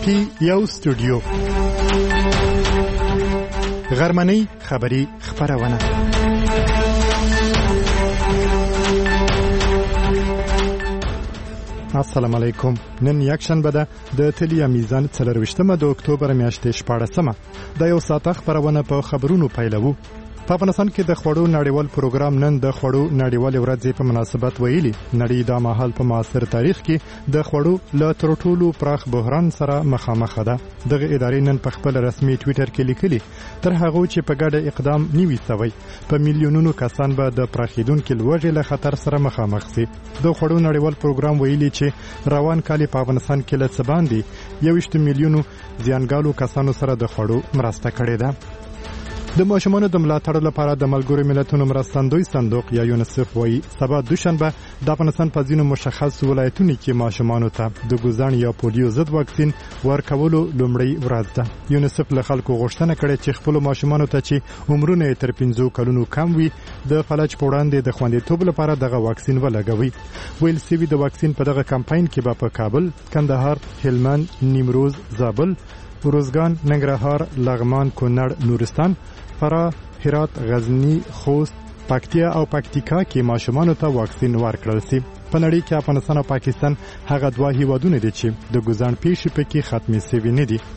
کې یو سټوډیو غرمنۍ خبری خبرونه السلام علیکم. نن یکشنبه ده د تلیا میزان 24 د اکتوبر میاشتې 14مه د یو ساعت خبرونه په خبرونو پیلوو. په افغانستان کې د خوړو نړیوال پروګرام نن د خوړو نړیوال ورځ په مناسبت ویلي نړۍ د ماحول په معاصر تاریخ کې د خوړو له تر ټولو پراخ بحران سره مخامخ ده. دغه ادارې نن په خپل رسمي ټوئیټر کې لیکلي تر هغه چې په ګډه اقدام نیوي سوی په میلیونونو کسان به د پراخیدونکو لوږې له خطر سره مخامخ شي. د خوړو نړیوال پروګرام ویلي چې روان کال په افغانستان کې له څه باندې 21 میلیونو زیانګالو کسانو سره د خوړو مرسته کړې ده. د ماشومانو د ملاتړ لپاره د ملګرو ملتونو مرستندوی صندوق یا یونیسف وایي سبا دوشنبه د افغانستان په ځینو مشخص ولایتونو کې ماشومانو ته د ګوزان یا پولیو ضد واکسین ورکولو لومړی ورځ ده. یونیسف له خلکو غوښتنه کړې چې خپل ماشومانو ته چې عمرونه تر 15 کلونو کم وي د فلج په وړاندې د خوندیتوب لپاره دغه واکسین ولګوي. ویل سوي د واکسین په دغه کمپاین کې به په کابل، کندهار، هلمند، نیمروز، زابل، روزګان، ننګرهار، لغمان، کونړ، نورستان، فراه، هرات، غزنی، خوست، پکتیا او پکتیکا کې ماشومانو ته واکسین ورکړل شي. په نړۍ کې افغانستان او پاکستان هغه دوه هیوادونه دي چې د ګوزان پیښې پکې ختمې شوي نه دي.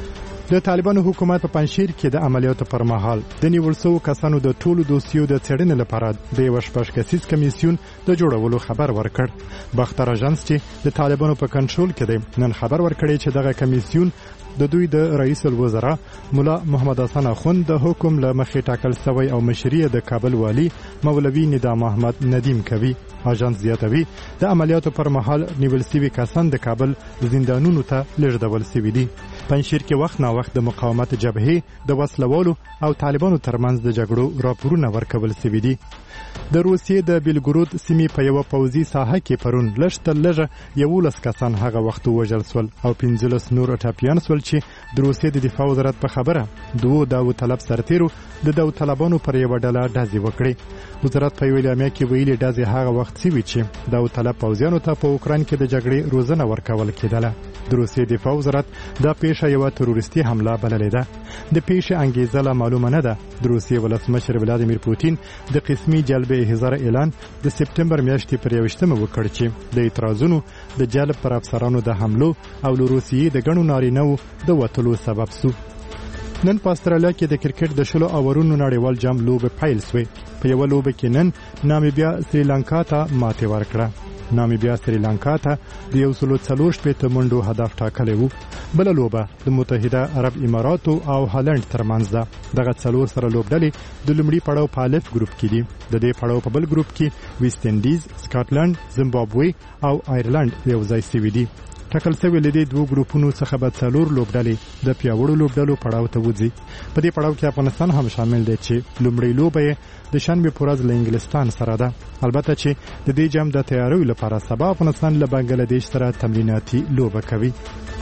د طالبانو حکومت په پنځشیر کې د عملیاتو پر مهال د نیول شوو کسانو د ټولو دوسیو د څېړنې لپاره د یو شپږ کسیز کمیسیون د جوړولو خبر ورکړ. باختر اژانس چې د طالبانو په کنټرول کې دی نن خبر ورکړی چې دغه کمیسیون د دوی د رئیس الوزرا مولا محمد حسن اخوند د حکم له مخې ټاکل شوی او مشري د کابل والی مولوی ندام احمد ندیم کوي. اژانس زیاتوي د عملیاتو پر مهال نیول شوي کسان د کابل زندانونو ته لیږدول شوي دي. پنځشیر کې وخت نا وخت د مقاومت جبهې د وسلوالو او طالبانو ترمنځ د جګړو راپورونه ورکول شوي دي. د روسیې د بیلګورود سیمې په یو پوځي ساحه کې پرون لږ 11 کسان هغه وخت وژل شول او 15 نور ټاپیان شول چې د روسیې د دفاع وزارت په خبره دوه داوطلب سرتیرو د داوطلبانو پر یو ډله ډزې وکړې. وزارت په ویلامه کې ویلي ډزې هغه وخت سوي چې داوطلب پوځیانو ته په اوکران کې د جګړې روزنه ورکول کېدله. د روسیې دفاع وزارت دا پیښه یو تروریستي حمله بللې ده. د پیښې انګیزه لا معلومه نه ده. د روسیې ولسمشر ولادیمیر پوتین د قسمي جلب احضار اعلان د سپتمبر میاشتې پر 21مه وکړ چې د اعتراضونو د جلب پر افسرانو د حملو او له روسیې د ګڼو نارینه‌وو د وټلو سبب شو. نن په استرالیا کې د کرکټ د شلو اورونو نړیوال جام لوبه پیل شوه. په یو لوبه کې نن نامیبیا سریلانکا ته ماتې ورکړه. نامیبیا سریلانکا ته د 140 منډو هدف ټاکلی وو. بل لوبه د متحده عرب اماراتو او هالند ترمنځ ده. دغه څلور سره لوبډلې د لومړي پړاو په الف ګروپ کې دي. د دې پړاو په بل ګروپ کې ویسټ انډیز، سکاټلند، زیمبابوې او آیرلند یو ځای شوي دي. ټاکل شوی لدې دوه ګروپونو څخه به څلور لوبډلې د پیاوړو لوبډلو پړاو ته وځي. په دې پړاو کې افغانستان هم شامل دی چې لومړی لوبه د شنبه په ورځ له انګلستان سره ده. البته چې د دې جام د تیاری لپاره سبا افغانستان له بنگلاديش سره تمریناتي لوبه کوي.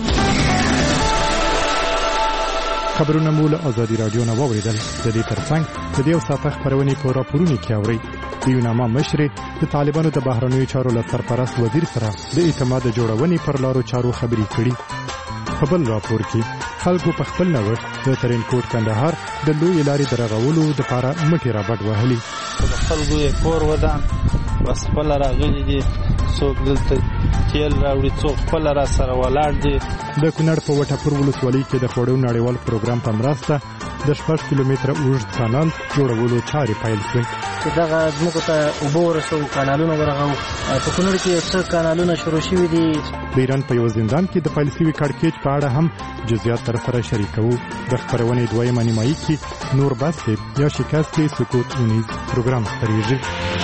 خبرونه مو له آزادي رادیو نه واوریدل. د دې ترڅنګ د دې ساعت خبرونه په راپورونو کې اوري. د یوناما مشر د طالبانو د بهرنیو چارو له سرپرست وزیر سره د اعتماد جوړونې پر لارو چارو خبرې کړي. په بل راپور کې خلکو په خپل نوښت د ترینکوټ کندهار د لوی لارې درغولو لپاره مټې رابط وهلي. خلکو یې کور ودان بس خپل راغلي دي، څوک دلته تیل راوړي، څوک خپل را سره ولاړ دي. د کونړ په وټپور ولسوالۍ کې د خوړو نړیوال پروګرام په مرسته د 6 کیلومتره اوږد کانال جوړولو چارې پیل شوې. دغه ځمکو ته اوبه ورسوو، کانالونه ورغوو. په کونړ کې څه کانالونه شروع شوي دي. د ایران په یو زندان کې د پیل شوي کړکېچ په اړه هم جزئیات در سره شریکوو. د خپرونې دویمه نیمایي کې نور بس یا شکست سکوت اونیز پروګرام خپریږي.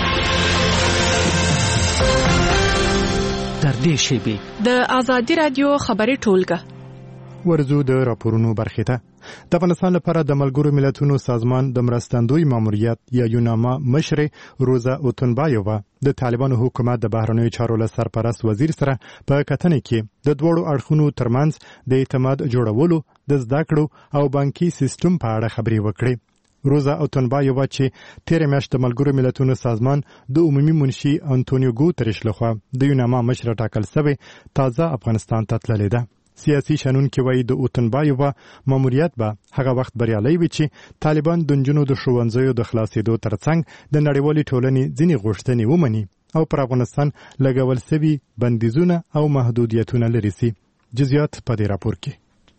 در دې شیبې د آزادي رادیو خبري ټولګه ورزو د راپورونو برخې ته. د افغانستان لپاره د ملګرو ملتونو سازمان د مرستندوی ماموریت یا یوناما مشر روزا اوتنبایووا د طالبانو حکومت د بهرنیو چارو له سرپرست وزیر سره په کتنې کې د دوړو اړخونو ترمنځ د اعتماد جوړولو، د زده کړو او بانکي سیستم په اړه خبرې وکړې. روزا اوتنبایووا چې تیر میاشت د ملګرو ملتونو سازمان د عمومي منشي انټونیو ګوتریش لخوا د یوناما مشر ټاکل شوی تازه افغانستان ته تللې ده. سیاسي شنونکي وایي د اوتنبایووا ماموریت به هغه وخت بریالي وي چې طالبان د نجونو د ښوونځیو د خلاصېدو ترڅنګ د نړیوالې ټولنې ځینې غوښتنې ومني او پر افغانستان لګول سوي بندیزونه او محدودیتونه لري سي. جزئیات په دې راپور کې.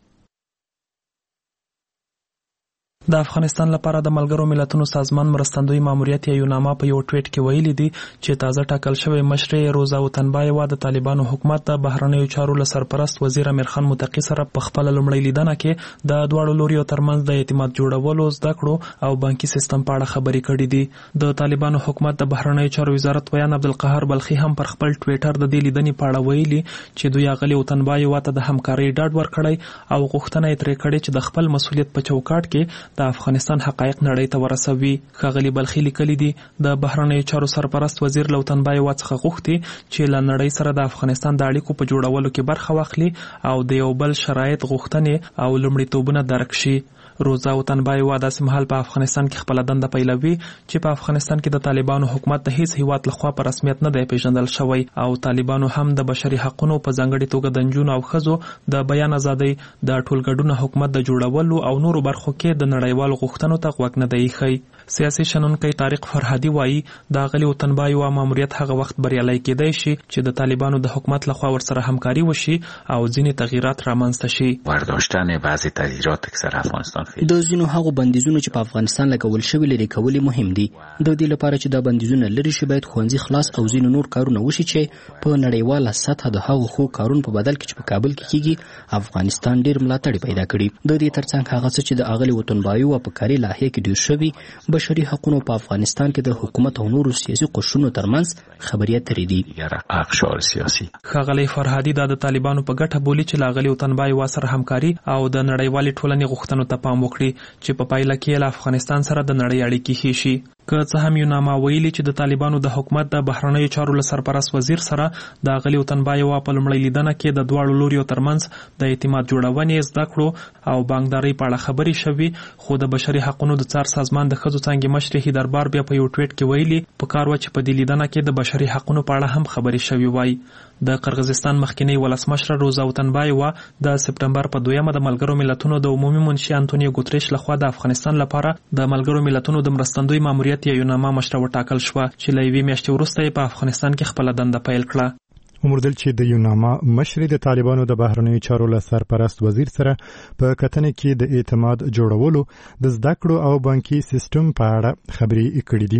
د افغانستان لپاره د ملګرو ملتونو سازمان مرستندوی ماموریت یا یوناما په یو ټویټ کې ویلي دي چې تازه ټاکل شوی مشر روزا اوتنبایووا د طالبانو حکومت د بهرنیو چارو له سرپرست وزیر امیر خان متقی سره په خپل لومړی لیدنه کې د دواړو لوريو ترمنځ د اعتماد جوړولو، زده کړو او بانکي سیستم په اړه خبرې کړې دي. د طالبانو حکومت د بهرنیو چارو وزارت ویان عبدالقهار بلخي هم پر خپل ټویټر د دې لیدنې په اړه ویلي چې دوی اغلی اوتنبایووا ته د همکارۍ ډاډ ورکړی او غوښتنه یې ترې کړې چې د خپل مسؤلیت په چوکاټ کې د افغانستان حقایق نړۍ ته ورسوي. ښاغلي بلخي لیکلي دي د بهرنیو چارو سرپرست وزیر له اوتنبایووا څخه غوښتي چې له نړۍ سره د افغانستان د اړیکو په جوړولو کې برخه واخلي او د یو بل شرایط، غوښتنې او لومړیتوبونه درک شي. روزا اوتنبایووا داسې مهال په افغانستان کې خپل دنده پیلوي چې په افغانستان کې د طالبانو حکومت د هیڅ هیواد لخوا په رسمیت نه دی پیژندل شوی او طالبانو هم د بشري حقوقو په ځانګړي توګه د نجونو او ښځو د بیان ازادۍ، د ټولګډونه حکومت د جوړولو او نورو برخو کې د نړیوالو غوښتنو ته غوږ نه دی ایښی. سیاسي شنونکی طارق فرهادي وایي د اغلی اوتنبایووا ماموریت هغه وخت بریالی کېدای شي چې د طالبانو د حکومت لخوا ورسره همکاري وشي او ځینې تغییرات رامنځته شي. برداشتن بعضی تغییرات اکثر افغانستان د ځینو هغو بندیزونو چې په افغانستان لګول شوي لرې کول مهم دي. د دې لپاره چې دا بندیزونه لرې شي باید ښوونځي خلاص او ځینو نور کارونه وشي چې په نړیواله سطحه د هغو ښو کارونو په بدل کې چې په کابل کې کیږي افغانستان ډیر ملاتړ پیدا کړي. د دې ترڅنګ هغه څه چې د اغلی اوتنبایووا په کاري لایحه کې ډیر شوي بشري حقوقو په افغانستان کې د حکومت او نورو سیاسي قشرونو ترمنځ خبرې اترې دي. اقشار سیاسي ښاغلی فرهادي د طالبانو په ګټه بولي چې له اغلی اوتنبایووا سره همکاري او د نړیوالې ټولنې غوښتنو ته پام وکړي چې په پایله کې له افغانستان سره د نړۍ اړیکې ښې شي. که څه هم یوناما ویلي چې د طالبانو د حکومت د بهرنیو چارو له سرپرست وزیر سره د اغلی اوتنبایووا په لومړۍ لیدنه کې د دواړو لوريو ترمنځ د اعتماد جوړونې، زده کړو او بانکدارۍ په اړه خبرې شوي، خو د بشري حقوقو د څار سازمان د ښځو څانګې مشر هیدربار بیا په یو ټویټ کې ویلي پکار و چې په دې لیدنه کې د بشري حقوقو په اړه هم خبرې شوي وای. د قرغیزستان مخکنی ولسمشر روزا اوتنبایووا د سپټمبر په 2 د ملګرو ملتونو د عمومي منشي انټونیو ګوتریش لخوا د افغانستان لپاره د ملګرو ملتونو د مرستندوی ماموریت یا یوناما مشر وټاکل شو چې له یوې میاشتې وروسته په افغانستان کې خپل دنده پیل کړه. وموندل چې د یوناما مشر د طالبانو د بهرنیو چارو له سرپرست وزیر سره په کتنه کې د اعتماد جوړولو، د زده کړو او بانکي سیستم په اړه خبرې کړې دي.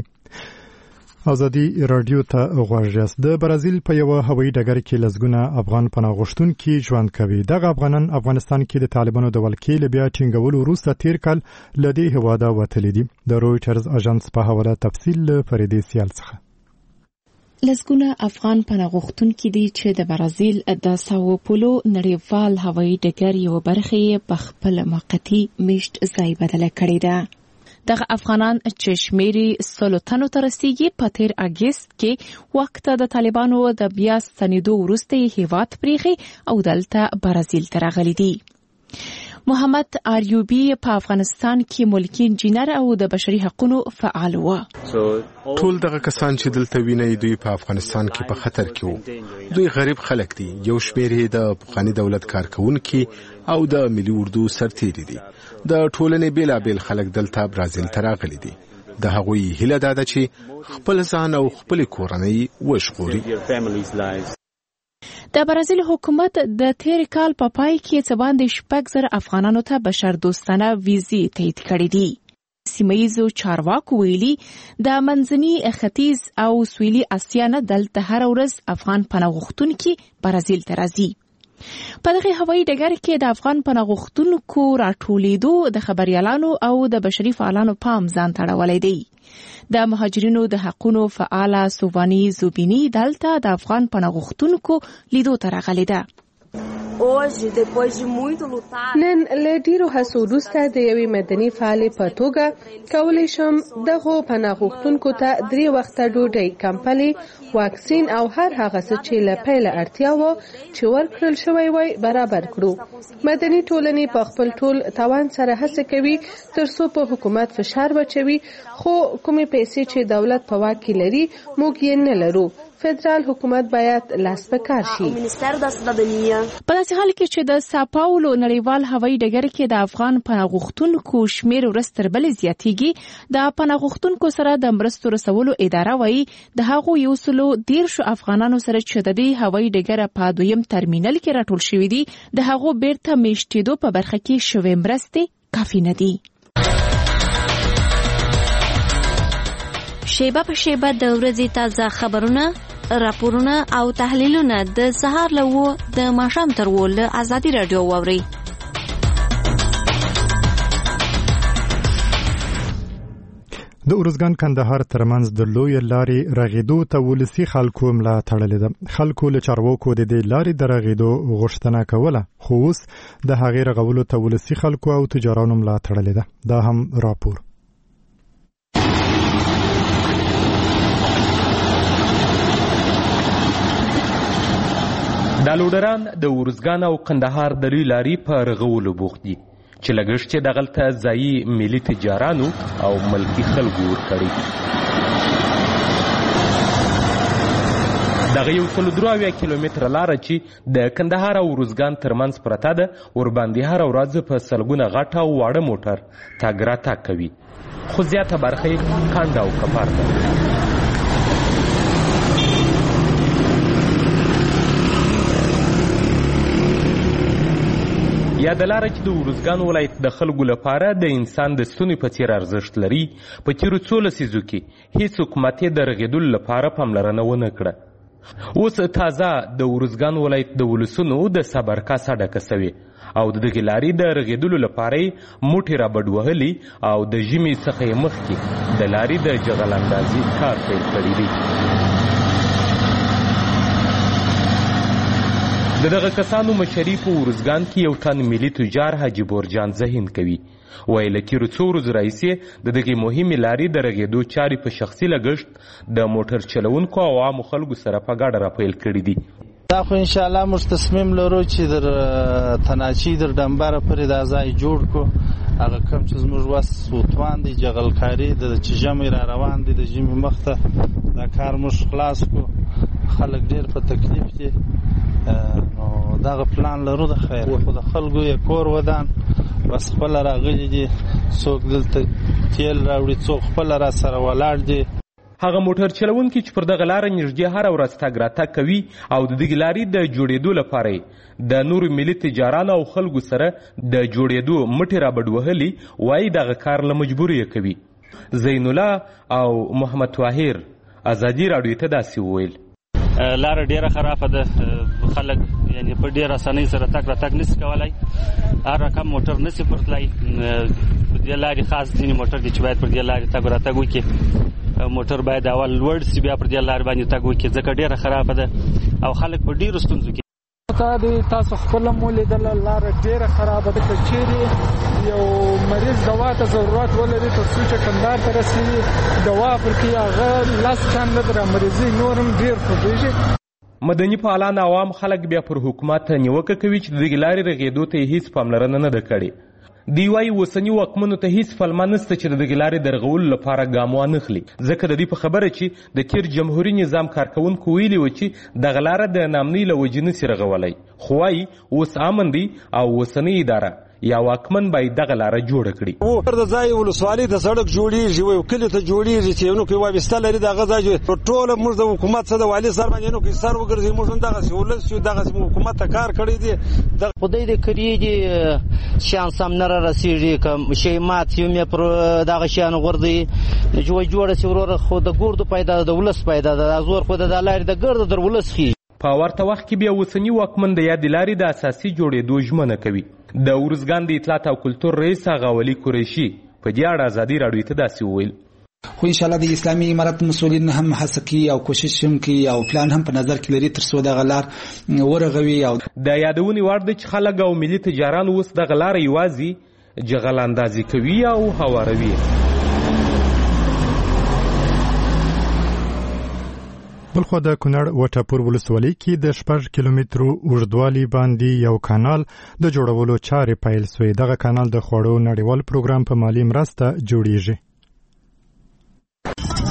ازادي رادیو ته غوږ یاست. د برازیل په یو هوایي ډګر کې لزګونه افغان پناه غوښتونکي ژوند کوي. دغه افغانان افغانستان کې د طالبانو د ولکې له بیا ټینګولو وروسته تیر کال له دې هیواده وتلي دي. د رویټرز اژانس په حواله تفصیل له فريدې سیال څخه. لزګونه افغان پناه غوښتونکي دي چې د برازیل د ساو پولو نړیوال هوایي ډګر یو برخه په خپل موقتی میشت ځای بدله کړې ده. دغه افغانان چې شمیرې 100 تنو ته رسیږي په تیر اگست کې وخت د طالبانو د بیا ستنېدو وروسته هیواد پریښی او دلته برازیل ته راغلي دي. محمد آریوبی په افغانستان کې ملکی انجینر او د بشري حقوقو فعال و. ټول دغه کسان چې دلته ویني دوی په افغانستان کې په خطر کې وو. دوی غریب خلک دي. یو شمیر د افغاني دولت کارکونکي او د ملي اردو سرتیري دي. د ټولنې بیلابیل خلک دلته برازیل ته راغلي دي. د هغوی هیله ده چې خپل ځان او خپل کورنۍ وژغوري. د برازیل حکومت د تیر کال په پای کې څه باندې 6,000 افغانانو ته بشر دوستانه ویزې تایید کړې دي. سیمایي چارواکو ویلي د منځني ختیځ او سویلي اسیا نه دلته هر ورځ افغان پناه غوښتونکي برازیل ته راځي. په دغه هوایي ډګر کې د افغان پناه غوښتونکو راټولېدو د خبريالانو او د بشري فعالانو پام ځان تړولای دی. د مهاجرینو د حقوقو فعال سوبانی زوبینی دلته د افغان پناه غوښتونکو لیدو ته راغلی ده. نن له ډیرو هڅو وروسته د یوې مدني فعالې په توګه کولی شم دغه پناه غوښتونکو ته 3 وخته ډوډۍ، کمپلې، واکسین او هر هغه څه چې له پیله اړتیا و چې ورکړل شوی وای برابر کړو. مدني ټولنې په خپل ټول توان سره هڅه کوي ترڅو په حکومت فشار واچوي، خو کومې پیسې چې دولت په واک کې لري موږ یې نه لرو. فدرال حکومت باید لاس په کار شي. په داسې حال کې چې د ساپاولو نړیوال هوایي ډګر کې د افغان پناه غوښتونکو شمېر ورځ تر بلې زیاتېږي. د پناه غوښتونکو سره د مرستو رسولو اداره وایي د هغو 113 افغانانو سره چې د دې هوایي ډګر په دویم ترمینل کې راټول شوي دي د هغو بیرته میشتېدو په برخه کې شوې مرستې کافي نه دي. شیبه په شیبه د ورځې تازه خبرونه، راپورونه او تحلیلونه د سهار له 9 د ماښام تر 10 له ازادي رادیو واورئ. د ارزګان کندهار ترمنځ د لوی لارې رغیدو ته ولسی خلکو ملا تړلې ده. خلکو له چارواکو د دې لارې د رغیدو غوښتنه کوله، خو اوس د هغې رغولو ته ولسی خلکو او تجارانو ملا تړلې ده. دا هم راپور. دا لوډران د ارزګان او کندهار د لوی لارې په رغولو بوخت دي چې لګښت یې دغلته ځایي ملي تجارانو او ملکي خلکو ورکړي. دغه 103 کیلومتره لاره چې د کندهار او ارزګان ترمنځ پرته ده، ورباندې هره ورځ په سلګونه غټ او واړه موټر تګ راتګ کوي، خو زیاته برخه یې کانډ او کپار ده. یا د لاره چې د ارزګان ولایت د خلکو لپاره د انسان د ستوني په څیر ارزښت لري، په تیرو څو لسیزو کې هیڅ حکومت یې د رغېدلو لپاره پاملرنه ونه کړه. اوس تازه د ارزګان ولایت د ولسونو د صبر کاسه ډکه سوې او د دغې لارې د رغېدلو لپاره یې موټې رابډ وهلي او د ژمي څخه یې مخکې د لارې د جغل اندازي کار پیل کړی دی. د دغه کسانو مشري په ارزګان کې یو تن ملي تجار حاجي بورجان ذهین کوي. وایي له تیرو څو ورځو راهیسې د دغې مهمې لارې د رغېدو چارې په شخصي لګښت د موټر چلونکو او عامو خلکو سره په ګډه راپیل کړي دي. دا خو انشاءالله موږ تصمیم لرو چې در تناچي در ډمبره پورې دا ځای جوړ کړو. هغه کوم چې زموږ وس سوتوان دی، جغلکاري د چې ژمی را روان دی، د ژمي مخته دا کار موږ خلاص کړو. خلک ډېر په تکلیف دي، نو دغه پلان لرو د خیر. خو د خلکو یې کور ودان بس خپله راغلي دي، څوک دلته تیل راوړي، څوک خپله را سره ولاړ دي. هغه موټر چلونکي چې پر دغه لاره نږدې هره ورځ تګ راتګ کوي او د دغې لارې د جوړېدو لپاره د نورو ملي تجارانو او خلکو سره د جوړېدو مټې رابډ وهلي، وایي دغه کار له مجبوري یې کوي. زین الله او محمد طاهر ازادي راډیو ته داسې وویل: لاره ډیره خرابه ده، خلک یعنی په ډیره اسانۍ سره تګ راتګ نشي کولای، هر رقم موټر نشي پرتلای. دې لارې خاص ځینې موټر دي چې باید پر دې لارې تګ راتګ وکړي، موټر باید اول لوړ سي بیا پر دې لارې باندې تګ وکړي، ځکه ډیره خرابه ده او خلک په ډیرو ستونزو کې. تاسو خپل مو لیدل لاره ډیره خرابه ده، که چیرې یو مریض دوا ته ضرورت ولري تر څو چې کندهار ته رسېږي دوا پرې هغه لاس چانده در مریضي نورم ډیر خوږیږي. مدني فعالان عوام خلک بیا پر حکومت نیوکه کوي چې د دغې لارې رغېدو ته هیڅ پاملرنه نه ده کړې. دوی وایي اوسني واکمنو ته هیڅ پلمه نشته چې د دغې لارې د رغولو لپاره ګام وانخلي، ځکه د دوی په خبره چې د تیر جمهوري نظام کارکوونکو ویلي و چې دغه لاره د ناامنۍ له وجې نشي رغولی، خو وایي اوس امن دی او اوسنۍ اداره یا واکمن باید دغه لاره جوړه کړي. د ځای ولسوالۍ ته سړک جوړېږي، وایي کلي ته جوړېږي چې یو نو وابسته لري دغه ځای ټوله موږ د حکومت څخه د والي سر باندې نو کې سر وګرځي، موږ هم دغسې ولس یو، دغسې حکومت ته کار کړی دی. خدای دې کړي شیان سم نه رارسېږي، که شی مات یو مې پر دغه شیان غورځي چې جوړه شي وروره، خو د ګردو پیدا د ولس پیدا ده، زور خو د لارې د ګرد در ولس خي. په ورته وخت کې بیا اوسني واکمن د یادې لارې د اساسي جوړېدو ژمنه کوي. د ارزګان د اطلاعات او کلتور رئیس هغه ولي قریشي په دې اړه ازادي راډیو ته داسې وویل: خو ان شاء الله د اسلامي امارت مسؤلین هم هڅه کوي او کوشش هم کوي او پلان هم په نظر کې لري تر څو دغه لار ورغوي. او د یادونې وړ ده چې خلک او ملي تجاران اوس دغه لاره یوازې جغل اندازي کوي او هواروي. بلخو د کونړ وټاپور ولسوالۍ کې د 6 کیلومترو اوږدوالي باندې یو کانال د جوړولو چارې پیل شوې. دغه کانال د خوړو نړیوال پروګرام په مالي مرسته جوړیږي.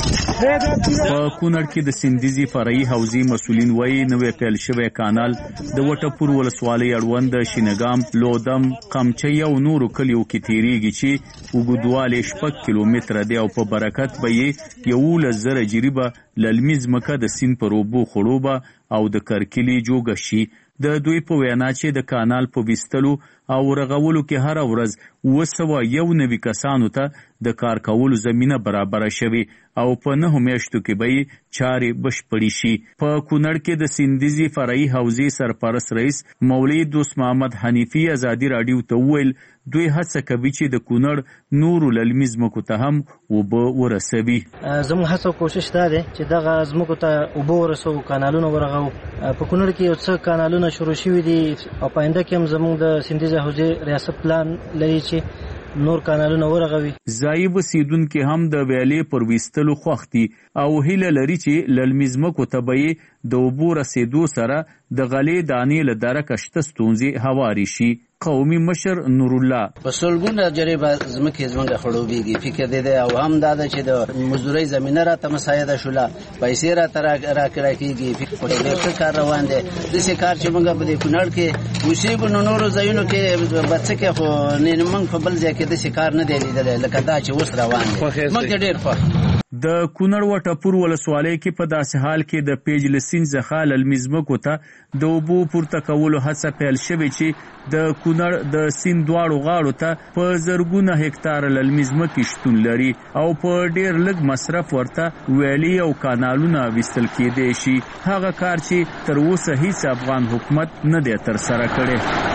په کونړ کې د سندیزي فرعي حوزې مسولین وایي نوې پیل شوی کانال د وټپور ولسوالۍ اړوند شینګام، لودم، قمچۍ او نورو کلیو کې تیریږي چې اوږدوالی 6 کیلومتره دی او په برکت به یې 11,000 جریبه للمي ځمکه د سیند پر اوبو خړوبه او د کرکلي جوګه شي. د دوی په وینا چې د کانال په ویستلو او رغولو کې هر ورځ 291 کسانو ته د کار کولو زمینه برابره شوي او په 9 میاشتو کې به چارې بشپړې شي. په کونړ کې د سندیزي فرعي حوزې سرپرست رئیس مولوي دوست محمد حنیفي ازادي راډیو ته وویل دوی هڅه کوي چې د کونړ نورو للمي ځمکو ته هم اوبه ورسوي. زموږ هڅه او کوشش دا دی چې دغه ځمکو ته اوبه ورسوو، کانالونه ورغوو. په کونړ کې یو څه کانالونه شروع شوي دي او په آینده کې هم زموږ د سندیزي حوزې ریاست پلان لري چې نور کانالونه ورغوي. ځایي اوسیدونکي هم د ویالې پر ویستلو خوښ دي او هیله لري چې للمي ځمکو ته به د اوبو رسېدو سره د غلې دانې له درکه شته ستونزې هوارې شي. قومي مشر نور الله په سلګونه جریبه ځمکې زمونږ خړوبېږي. فکر دی او هم دا ده چې د مزدورۍ زمینه راته مساعده شوله، پیسې راته راکړه کېږي. ډېر ښه کار روان دی. داسې کار چې موږ په دې کونړ کې اوسېږو نو نورو ځایونو کې به څه کې خو موږ په بل ځای کې داسې کار نه دی لیدلی لکه دا چې اوس روان دی. موږ ډېر خوښ. د کونړ وټپور ولسوالۍ کې په داسې حال کې د پیج له سیند څخه للمي ځمکو ته د اوبو پورته کولو هڅه پیل شوې چې د کونړ د سیند دواړو غاړو ته په زرګونه هکتار للمي ځمکې شتون لري او په ډېر لږ مصرف ورته ویالې او کانالونه ویستل کېدی شي. هغه کار چې تر اوسه هیڅ افغان حکومت نه دی ترسره کړی.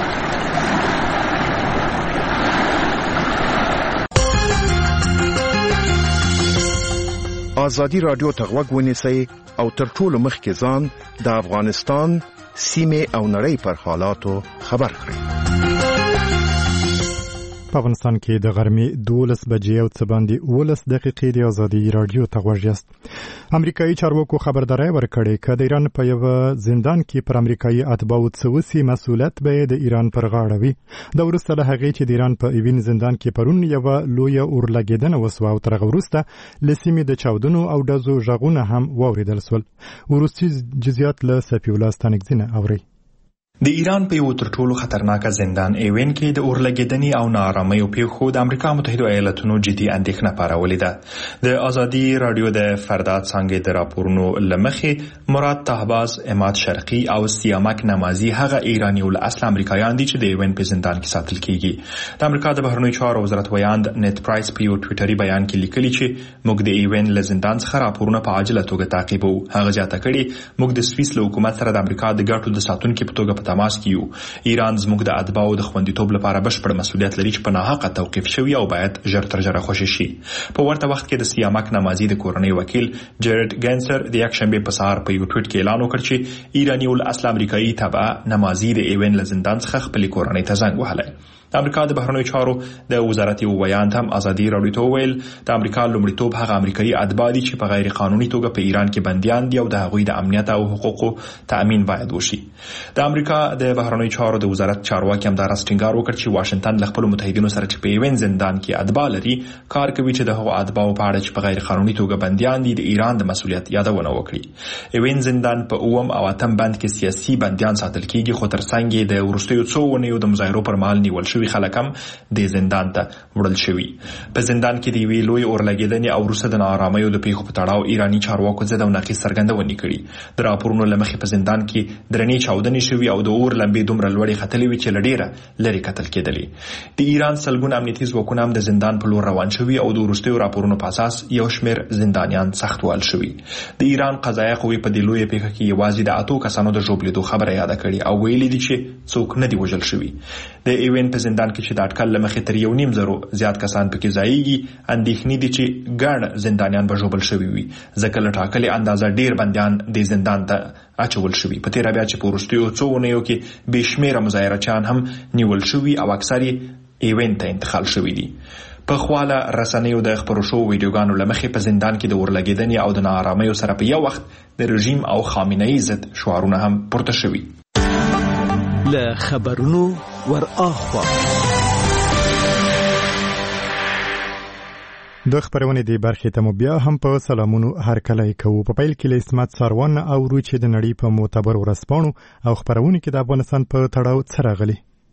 ازادي راډیو ته غوږ ونیسئ او تر ټولو مخکې ځان د افغانستان سیمې او نړۍ پر حالاتو خبر کړئ. په افغانستان کې د غرمې 12 بجې او څه باندې 12 دقیقې د ازادي راډیو ته غوږ یاست. امریکایي چارواکو خبرداري ورکړې چې د ایران په یو زندان کې پر امریکایي اتباعو څوسي مسؤلیت به د ایران پر غاړه وي. د ورسته له هغې چې د ایران په ایوین زندان کې پرون یو لوی اورلګیدنه وسوه او تر هغه وروسته لسیمې د چاودنو او ډزو غږونه هم واوریدل شول. وروستي جزئیات له صفی الله ستانکزینه اوري. د ایران په یو تر ټولو خطرناکه زندان ایوین کې د اورلګیدنې او ناارامۍ پیښو د امریکا متحده ایالاتونو جدي اندېښنه پارولې ده. د ازادي راډیو د فرداد څانګې د راپورونو لمخې مراد طهباز، اماد شرقي او سیامک نمازي هغه ایرانی ول اصل امریکایان دي چې د ایوین په زندان کې ساتل کیږي. د امریکا د بهرنیو چارو وزارت ویاند نت پرایس په یو ټویټري بیان کې لیکلي چې موږ د ایوین له زندان څخه راپورونه په عاجله توګه تعقیبو. هغه ځاته کړي موږ د سویس له حکومت سره د امریکا د ګټو د ساتونکو په توګه تماس کیو. ایران زموږ د اتباعو د خوندیتوب لپاره بشپړ مسؤلیت لري چې په ناحقه توقیف شوی او باید ژر تر ژره خوشی شي. په ورته وخت کې د سیامک نمازي د کورنۍ وکیل جیرد ګینسر د یک شنبه په سهار په یو ټویټ کې اعلان وکړ چې ایرانی ول اصل امریکایي تبع نمازي د ایوین له زندان څخه خپل کورنۍ ته زنګ وهلی. د امریکا د بهرنیو چارو د وزارت یو بیان هم ازادي راډیو ته ویل د امریکا لومړیتوب هغه امریکایي اتباع دي چې په غیر قانوني توګه په ایران کې بنديان دي او د هغوی د امنیت او حقوقو تأمین باید وشي. د امریکا د بهرنیو چارو د وزارت چارواکي هم دا راستنګار وکړ چې واشنگټن له خپل متحدینو سره چې په ایوین زندان کې اتباع لري کار کوي چې د هغو اتباعو په اړه چې په غیر قانوني توګه بنديان دي د ایران د مسؤلیت یادونه وکړي. ایوین زندان په اوم او اتم بند کې سیاسي بنديان ساتل کیږي خو ترڅنګ د ورستیو څو ونیو د مظاهرو پر مهال نیول شوی خلک هم د زندان ته وړل شوی. په زندان کې د یوې لوی اورلګیدنې او وروسته د ناارامۍ د پیښو په تړاو ایرانی چارواکو ضد او نقیض څرګندونې کړي. د راپورونو له مخې په زندان کې درنې چاودنې شوي او د اور لمبې دومره لوړې ختلې وې چې له ډېره لرې کتل کېدلې. د ایران سلګونه امنیتي ځواکونه هم د زندان په لور روان شوي او د وروستیو راپورونو په اساس یو شمېر زندانیان سخت وهل شوي. د ایران قضایه قوې په دې لویه پیښه کې یوازې د 8 کسانو د ژوبلېدو خبره یاده کړې او ویلي دي چې څوک نه دي وژل شوي. د ایوین په زندان کې چې د اټکل له مخې تر 1.5 زیات کسان پکې ځایږي اندېښنې دي چې ګڼ زندانیان به ژوبل شوي وي ځکه له ټاکلې اندازه ډېر بندیان د زندان ته اچول شوي. په تېره بیا چې په وروستیو څو اونیو کې بې شمېره مظاهرچیان هم نیول شوي او اکثر یې ایوین ته انتقال شوي دي. په خواله رسنیو د خبرو شو ویډیوګانو له مخې په زندان کې د اورلګیدنې او د ناارامۍ سره په یو وخت د رژیم او خامنه ای ضد شعارونه هم پورته شوي. له خبرونو ور اخوا د خبرونې د برخې ته مو بیا هم په سلامونو هرکلی کوو. په پیل کې له اسمت ساروان اورو چې د نړۍ په معتبر ورځپاڼو او خبرونې کې د افغانستان په تړاو څه راغلي.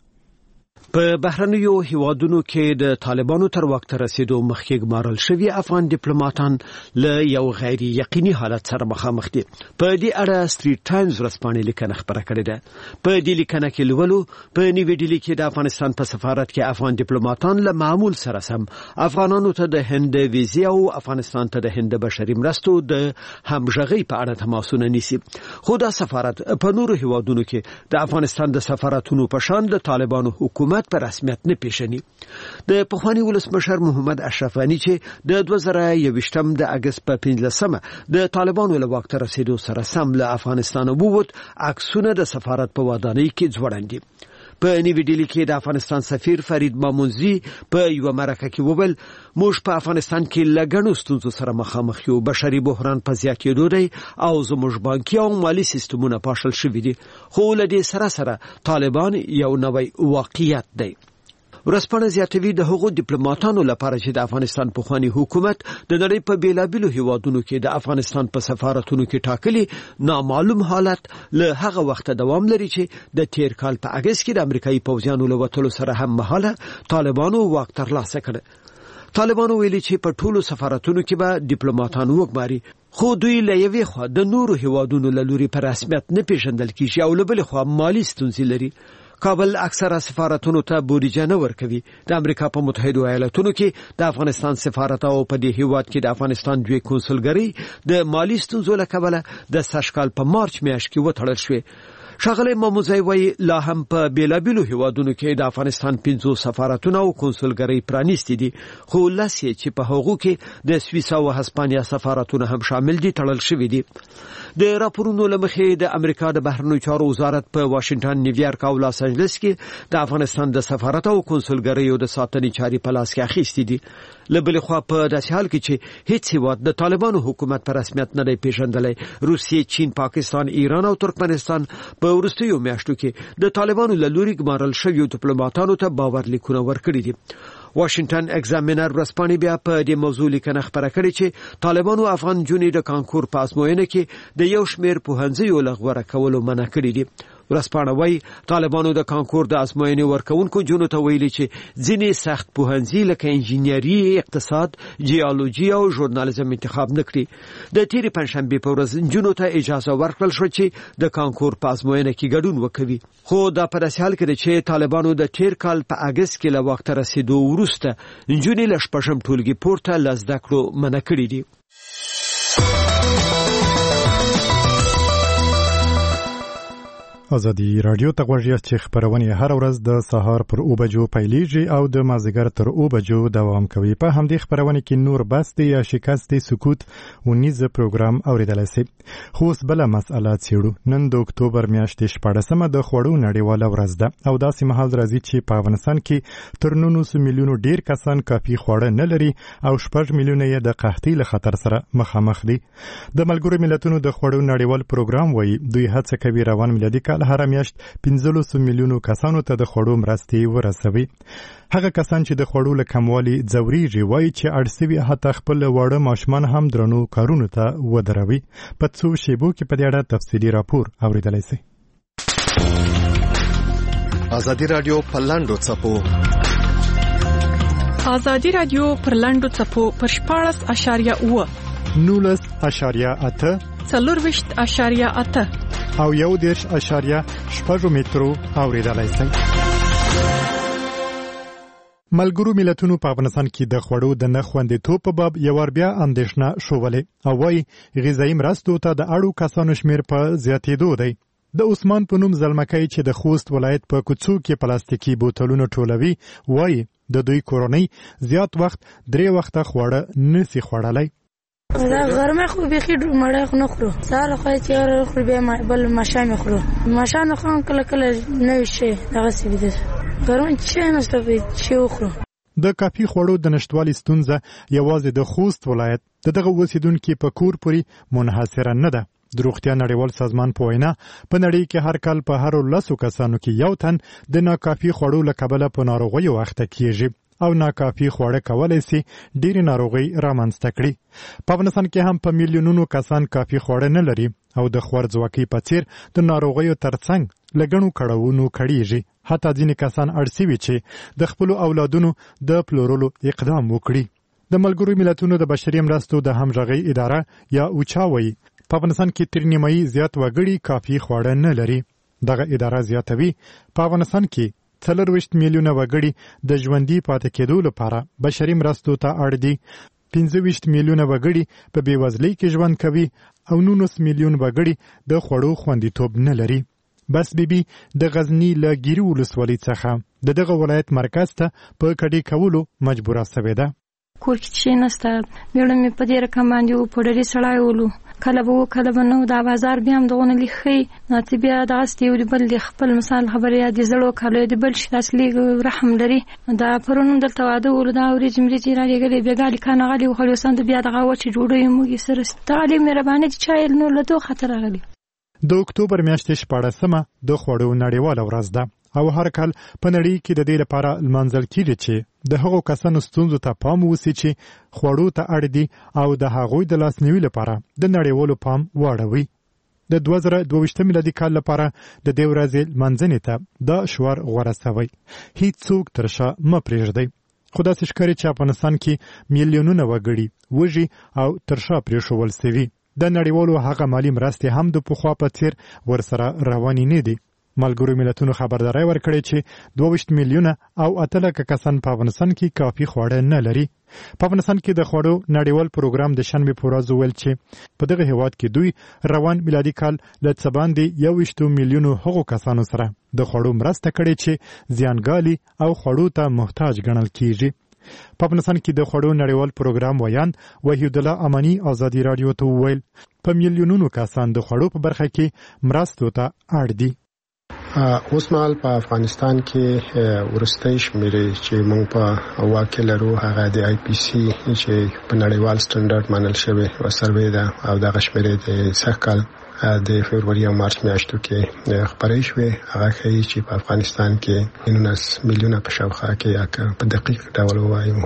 په بهرنیو هیوادونو کې د طالبانو تر واک ته رسیدو مخکې ګمارل شوي افغان ډیپلوماټان له یو غیر یقیني حالت سره مخامخ دي. په دې اړه سټریټ ټایمز ورځپاڼې لیکنه خبره کړې ده. په دې لیکنه کې لولو په نیوې ډیلي کې د افغانستان په سفارت کې افغان ډیپلوماټان له معمول سره سم افغانانو ته د هند ویزې او افغانستان ته د هند بشري مرستو د همغږۍ په اړه تماسونه نیسي. خو دا سفارت په نورو هیوادونو کې د افغانستان د سفارتونو په شان د طالبانو حکومت په رسمیت نه پیژني. د پخوانی ولسمشر محمد اشرف غنی چې د 2021 د اگست په 15مه د طالبانو له واک ته رسیدو سره سم له افغانستان ووت، عکسونه د سفارت په ودانۍ کې ځوړندي. په نیوې ډیلي کې د افغانستان سفیر فرید مامونزی په یو مرکه کې وویل موږ په افغانستان کې لګڼو ستونزو سره مخامخ یو، بشري بحران په زیاتېدو دی او زموږ بانکي او مالي سیستمونه پاشل شوي دي، خو له دې سره طالبان یو نوی واقعیت دی. ورځپاڼه زیاتوي د هغو ډیپلوماټانو لپاره چې د افغانستان پخوانی حکومت د نړۍ په بیلابیلو هیوادونو کې د افغانستان په سفارتونو کې ټاکلي نامعلوم حالت له هغه وخت دوام لري چې د تیر کال په اگست کې د امریکایي پوځیانو له وتلو سره هم مهاله طالبانو واک ترلاسه کړ. طالبانو ویلي چې په ټولو سفارتونو کې به ډیپلوماټان وګماري، خو دوی له یوې خوا د نورو هیوادونو له لوري په رسمیت نه پیژندل کیږي او له بلې خوا مالي ستونزې لري. کابل اکثره سفارتونو ته بودیجه نه ورکوي. د امریکا په متحده ایالاتونو کې د افغانستان سفارت او په دې هیواد کې د افغانستان دوی کنسولګری د مالی ستونزو له کبله د سږکال په مارچ میاشت کې وتړل شوې. ښاغلی ماموزی وایي لا هم په بیلابیلو هیوادونو کې د افغانستان 50 سفارتونه او کنسولګری پرانیستي دي، خو لس یې چې په هغو کې د سویس او هسپانیا سفارتونه هم شامل دي تړل شوي دي. د راپورونو له مخې د امریکا د بهرنیو چارو وزارت په واشنگټن، نیویارک او لاس انجلس کې د افغانستان د سفارت او کنسولګریو د ساتنې چاري په لاس کې اخیستې دي. له بلې خوا په داسې حال کې چې هیڅ هیواد د طالبانو حکومت په رسمیت نه دی پیژندلی، روسیې، چین، پاکستان، ایران او ترکمنستان په وروستیو میاشتو کې د طالبانو له لوري ګمارل شویو ډیپلوماټانو ته باور لیکونه ورکړي دي. واشنگټن ایگزامینر ورځپاڼې بیا په دې موضوع لیکنه خبره کړې چې طالبانو افغان جونې د کانکور په ازموینه کې د یو شمېر پوهنځیو لغوه کولو منع کړي دي. ورځپاڼه وایي طالبانو د کانکور د ازموینې ورکوونکو جونو ته ویلي چې ځینې سخت پوهنځي لکه انجینري، اقتصاد، جیولوژي او ژورنالیزم انتخاب نه کړي. د تیرې پنجشنبې په ورځ جونو ته اجازه ورکړل شوه چې د کانکور په ازموینه کې ګډون وکوي، خو دا په داسې حال کې ده چې طالبانو د تیر کال په اگست کې له واک ته رسیدو وروسته نجونې له شپږم ټولګي پورته له زده کړو منع کړي دي. ازادي رادیو ته غوږ چې خبرونه هر ورځ د سهار پر 9 بجو پیلیږي او د مازیګر تر 9 بجو دوام کوي. په همدې خبرونه کې نور بست یا شکست سکوت او نیزه پروګرام اوریدلای شي. خو اوس بل مسله څېړو. نن د اکتوبر میاشتې 14مه د خوړو نړیواله ورځ ده او داسې مهال راځي چې په افغانستان کې تر 900 میلیونو ډیر کسان کافي خواړه نه لري او 6 میلیونه یې د قحطۍ له خطر سره مخامخ دي. د ملګرو ملتونو د خوړو نړیوال پروګرام وایي دوی هڅه کوي روان میلادي کال هر میاشت 15 میلیونو کسانو ته د خوړو مرستې ورسوي. هغه کسان چې د خوړو له کموالي ځوريږي وایي چې اړسوي حتی خپل واړه ماشومان هم درنو کارونو ته ودروي. په څو شیبو کې په دې اړه تفصیلي راپور اوریدلای شئ. ازادي رادیو په لاندو څپو ازادي رادیو پر لاندو څپو پر 14.8 19.8 4.8 او 1.6 مترو اوریدلای شئ. ملګرو ملتونو په افغانستان کې د خوړو د نخوندیتوب په باب یو ور بیا اندېښنه شولې او وايي غذایي مرستو ته د اړو کسانو شمیر په زیاتېدو دی. د عثمان په نوم زلمکۍ چې د خوست ولایت په کوڅو کې پلاستیکي بوتلونه ټولوي وايي د دوی کورنۍ زیات وخت 3 وخته خواړه نسی خوړلای. دا غرمه خو به خېډ مړه خو نه خورو، سهار خو چې خو به بل ماشام خورو، ماشام خو کله کله نه شي دغه سی بده غرمه چې نه ستوي چې خورو. د کافي خوړو د نشټوالي ستونزه یوازې د خوست ولایت دغه اوسیدونکو په کور پوري منحصره نه ده. د روغتیا نړیوال سازمان په وینا په نړۍ کې هر کال په هر 10 کسانو کې یو تن د ناکافي خوړو له کبله په ناروغیو اخته کیږي. او ناکافي خواړه کولای شي ډېرې ناروغۍ رامنځته کړي. په افغانستان کې هم په میلیونونو کسان کافي خواړه نه لري او د خوارځواکۍ په څیر د ناروغیو ترڅنګ له ګڼو کړاوونو کړېږي. حتی ځینې کسان اړ شوي چې د خپلو اولادونو د پلورلو اقدام وکړي. د ملګرو ملتونو د بشري مرستو د همغږۍ اداره یا اوچا وایي په افغانستان کې تر نیمایي زیات وګړي کافي خواړه نه لري. دغه اداره زیاتوي په افغانستان کې 40 میلیونه وګړي د ژوندي پاتې کېدو لپاره بشري مرستو ته اړ دي. 15 میلیونه وګړي په بېوزلۍ کې ژوند کوي او 19 میلیون وګړي د خوړو خوندیتوب نه لري. بس بیبي د غزنی له ګیري ولسوالۍ څخه دغه ولایت مرکز ته په کډې کولو مجبوره شوې ده. کور کې شي نسته بیړم په دې رقم باندې و پډري سړای ولو کله به نو دا بازار بیا هم دغه لخي ناتي بیا د غستې ول بل خپل مثال خبرې د زړو کالو د بل شي اصلي رحم لري دا پرونم دلته واده ول دا اوري جمري چې را لګلې بیګالي کانه غلي خو سند بیا دغه و چې جوړې موږي سره تعلیم مهرباني چې چایل نو له دوه خطر غلي. د اکتوبر میاشتې 14مه د خوړو نړیواله ورځ ده او هر کال په نړۍ کې د دې لپاره لمانځل کیږي چې د هغو کسانو ستونزو ته پام وسی چې خوړو ته اړ دي او د هغوی د لاسنیوي لپاره د نړیوالو پام واړوي. د 2022 میلادي کال لپاره د دې ورځې لمانځنې ته دا شعار غوره شوی: هیڅوک تر شا مه پرېږدئ. خو داسې ښکاري چې افغانستان کې میلیونونه وګړي وږي او تر شا پرېښول شوي. د نړیوالو هغه مالي مرستې هم د پخوا په څیر ورسره روانې نه دي. ملګرو ملتونو خبرداري ورکړې چې 22 میلیونه او 8 لک کسان په افغانستان کې کافي خواړه نه لري. په افغانستان کې د خوړو نړیوال پروګرام د شنبې په ورځ ویل چې په دغه هیواد کې دوی روان میلادي کال له څه باندې 21 میلیونو هغو کسانو سره د خوړو مرسته کړې چې زیانګالي او خوړو ته محتاج ګڼل کیږي. په افغانستان کې د خوړو نړیوال پروګرام ویان وحید الله امانی ازادي رادیو ته ویل په میلیونونو کسان د خوړو په برخه کې مرستو ته اړ دي. اوس مهال په افغانستان کې ورستۍ شمیرې چې موږ په واقع لرو هغه د آی پی سی چې په نړیوال سټنډرډ منل شوی او سروې ده او دغه شمیرې د سږکال د فبرवरी او مارچ میاشتو کې خبرې شوې. هغه ښیي چې په افغانستان کې 19 میلیونه په شاوخوا کې یا په دقیق ډول وایو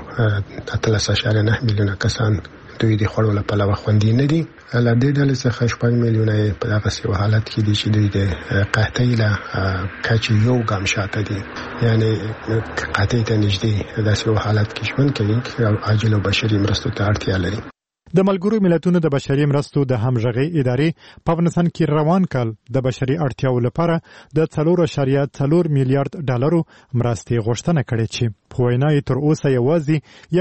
13.9 میلیونه کسان دوی د خوړو لپاره خوندي نه دي. له دې ډلې څخه 6 میلیونه په دغه سیو حالت کې دي چې دوی د قحطۍ له کچې یو ګام شاته دي، یعنی قحطۍ ته نږدې داسې حالت کې ژوند کوي او عاجل او بشري مرستو ته اړتیا لري. د ملګرو ملتونو د بشري مرستو د همغږۍ ادارې په افغانستان کې روان کال د بشري اړتیاو لپاره د 4.4 میلیارډ ډالرو مرستې غوښتنه کړې چې په وینا یې تر اوسه یوازې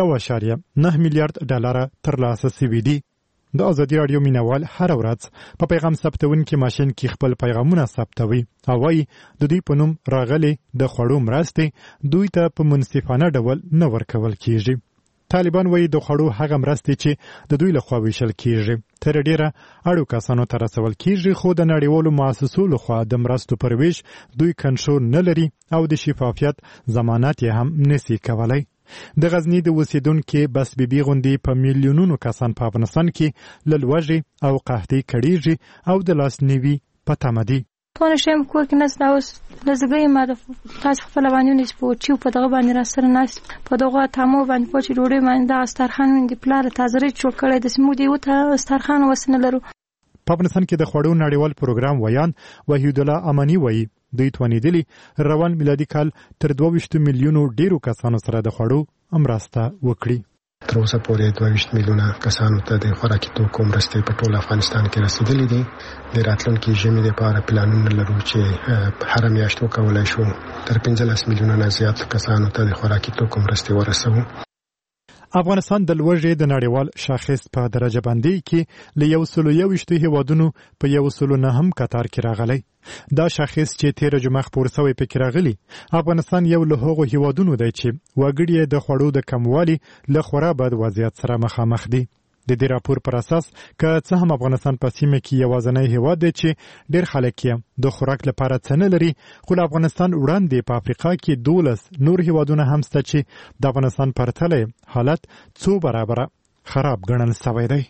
1.9 میلیارډ ډالر ترلاسه شوي دي. د ازادي رادیو مینوال هر ورځ په پیغام ثبتونکي ماشین کې خپل پیغامونه ثبتوي او وايي د دوی په نوم راغلي د خوړو مرستې دوی ته په منصفانه ډول نه ورکول کیږي. طالبان وایي د خوړو هغه مرستې چې د دوی لخوا ویشل کیږي تر ډیره اړو کسانو ته رسول کیږي، خو د نړیوالو مؤسسو لخوا د مرستو پر ویش دوی کنټرول نه لري او د شفافیت ضمانت یې هم نشي کولای. د غزنی د اوسیدونکو بس بیبي غوندي په میلیونونو کسان په افغانستان کې لوږې او قحطۍ کړيږي او د لاسنیوي په تمه دي. په نشم کور کې نس دا اوس لزګي ما د تاسو خپل باندې نس په چیو په دغه باندې را سره ناس په دغه تامو باندې په چې ډوډۍ باندې د استرخان دی پلار تازه جوړ کړی د سمودي وته استرخان وسنه لرو. په افغانستان کې د خوړو نړیوال پروګرام ویان وحید الله امانی وایي دوی توانیدلی روان میلادي کال تر 22 میلیونو ډیرو کسانو سره د خوړو مرسته وکړي. تر اوسه پورې 22 میلیونه کسانو ته د خوراکي توکو مرستې په ټول افغانستان کې رسیدلې دي. د راتلونکي ژمي لپاره پلانونه لرو چې هر میاشت وکولای شو تر 15 میلیونه نه زیات کسانو ته د خوراکي توکو مرستې ورسوو. افغانستان د لوږې د نړیوال شاخص په درجه بندۍ کې له 121 هیوادونو په 109 کتار کې راغلی. دا شاخص چې 13 جمعه خپور شوی پکې راغلی. افغانستان یو له هغو هیوادونو دی چې وګړي د خوړو د کموالي له خورا بد وضعیت سره مخامخ دي. د دې راپور پر اساس که څه هم افغانستان په سیمه کې یوازینی هیواد دی چې ډېر خلک یې د خوراک لپاره څه نه لري، خو له افغانستان وړاندې په افریقا کې 12 نور هیوادونه هم شته چې د افغانستان پرتله حالت څو برابره خراب ګڼل شوی دی.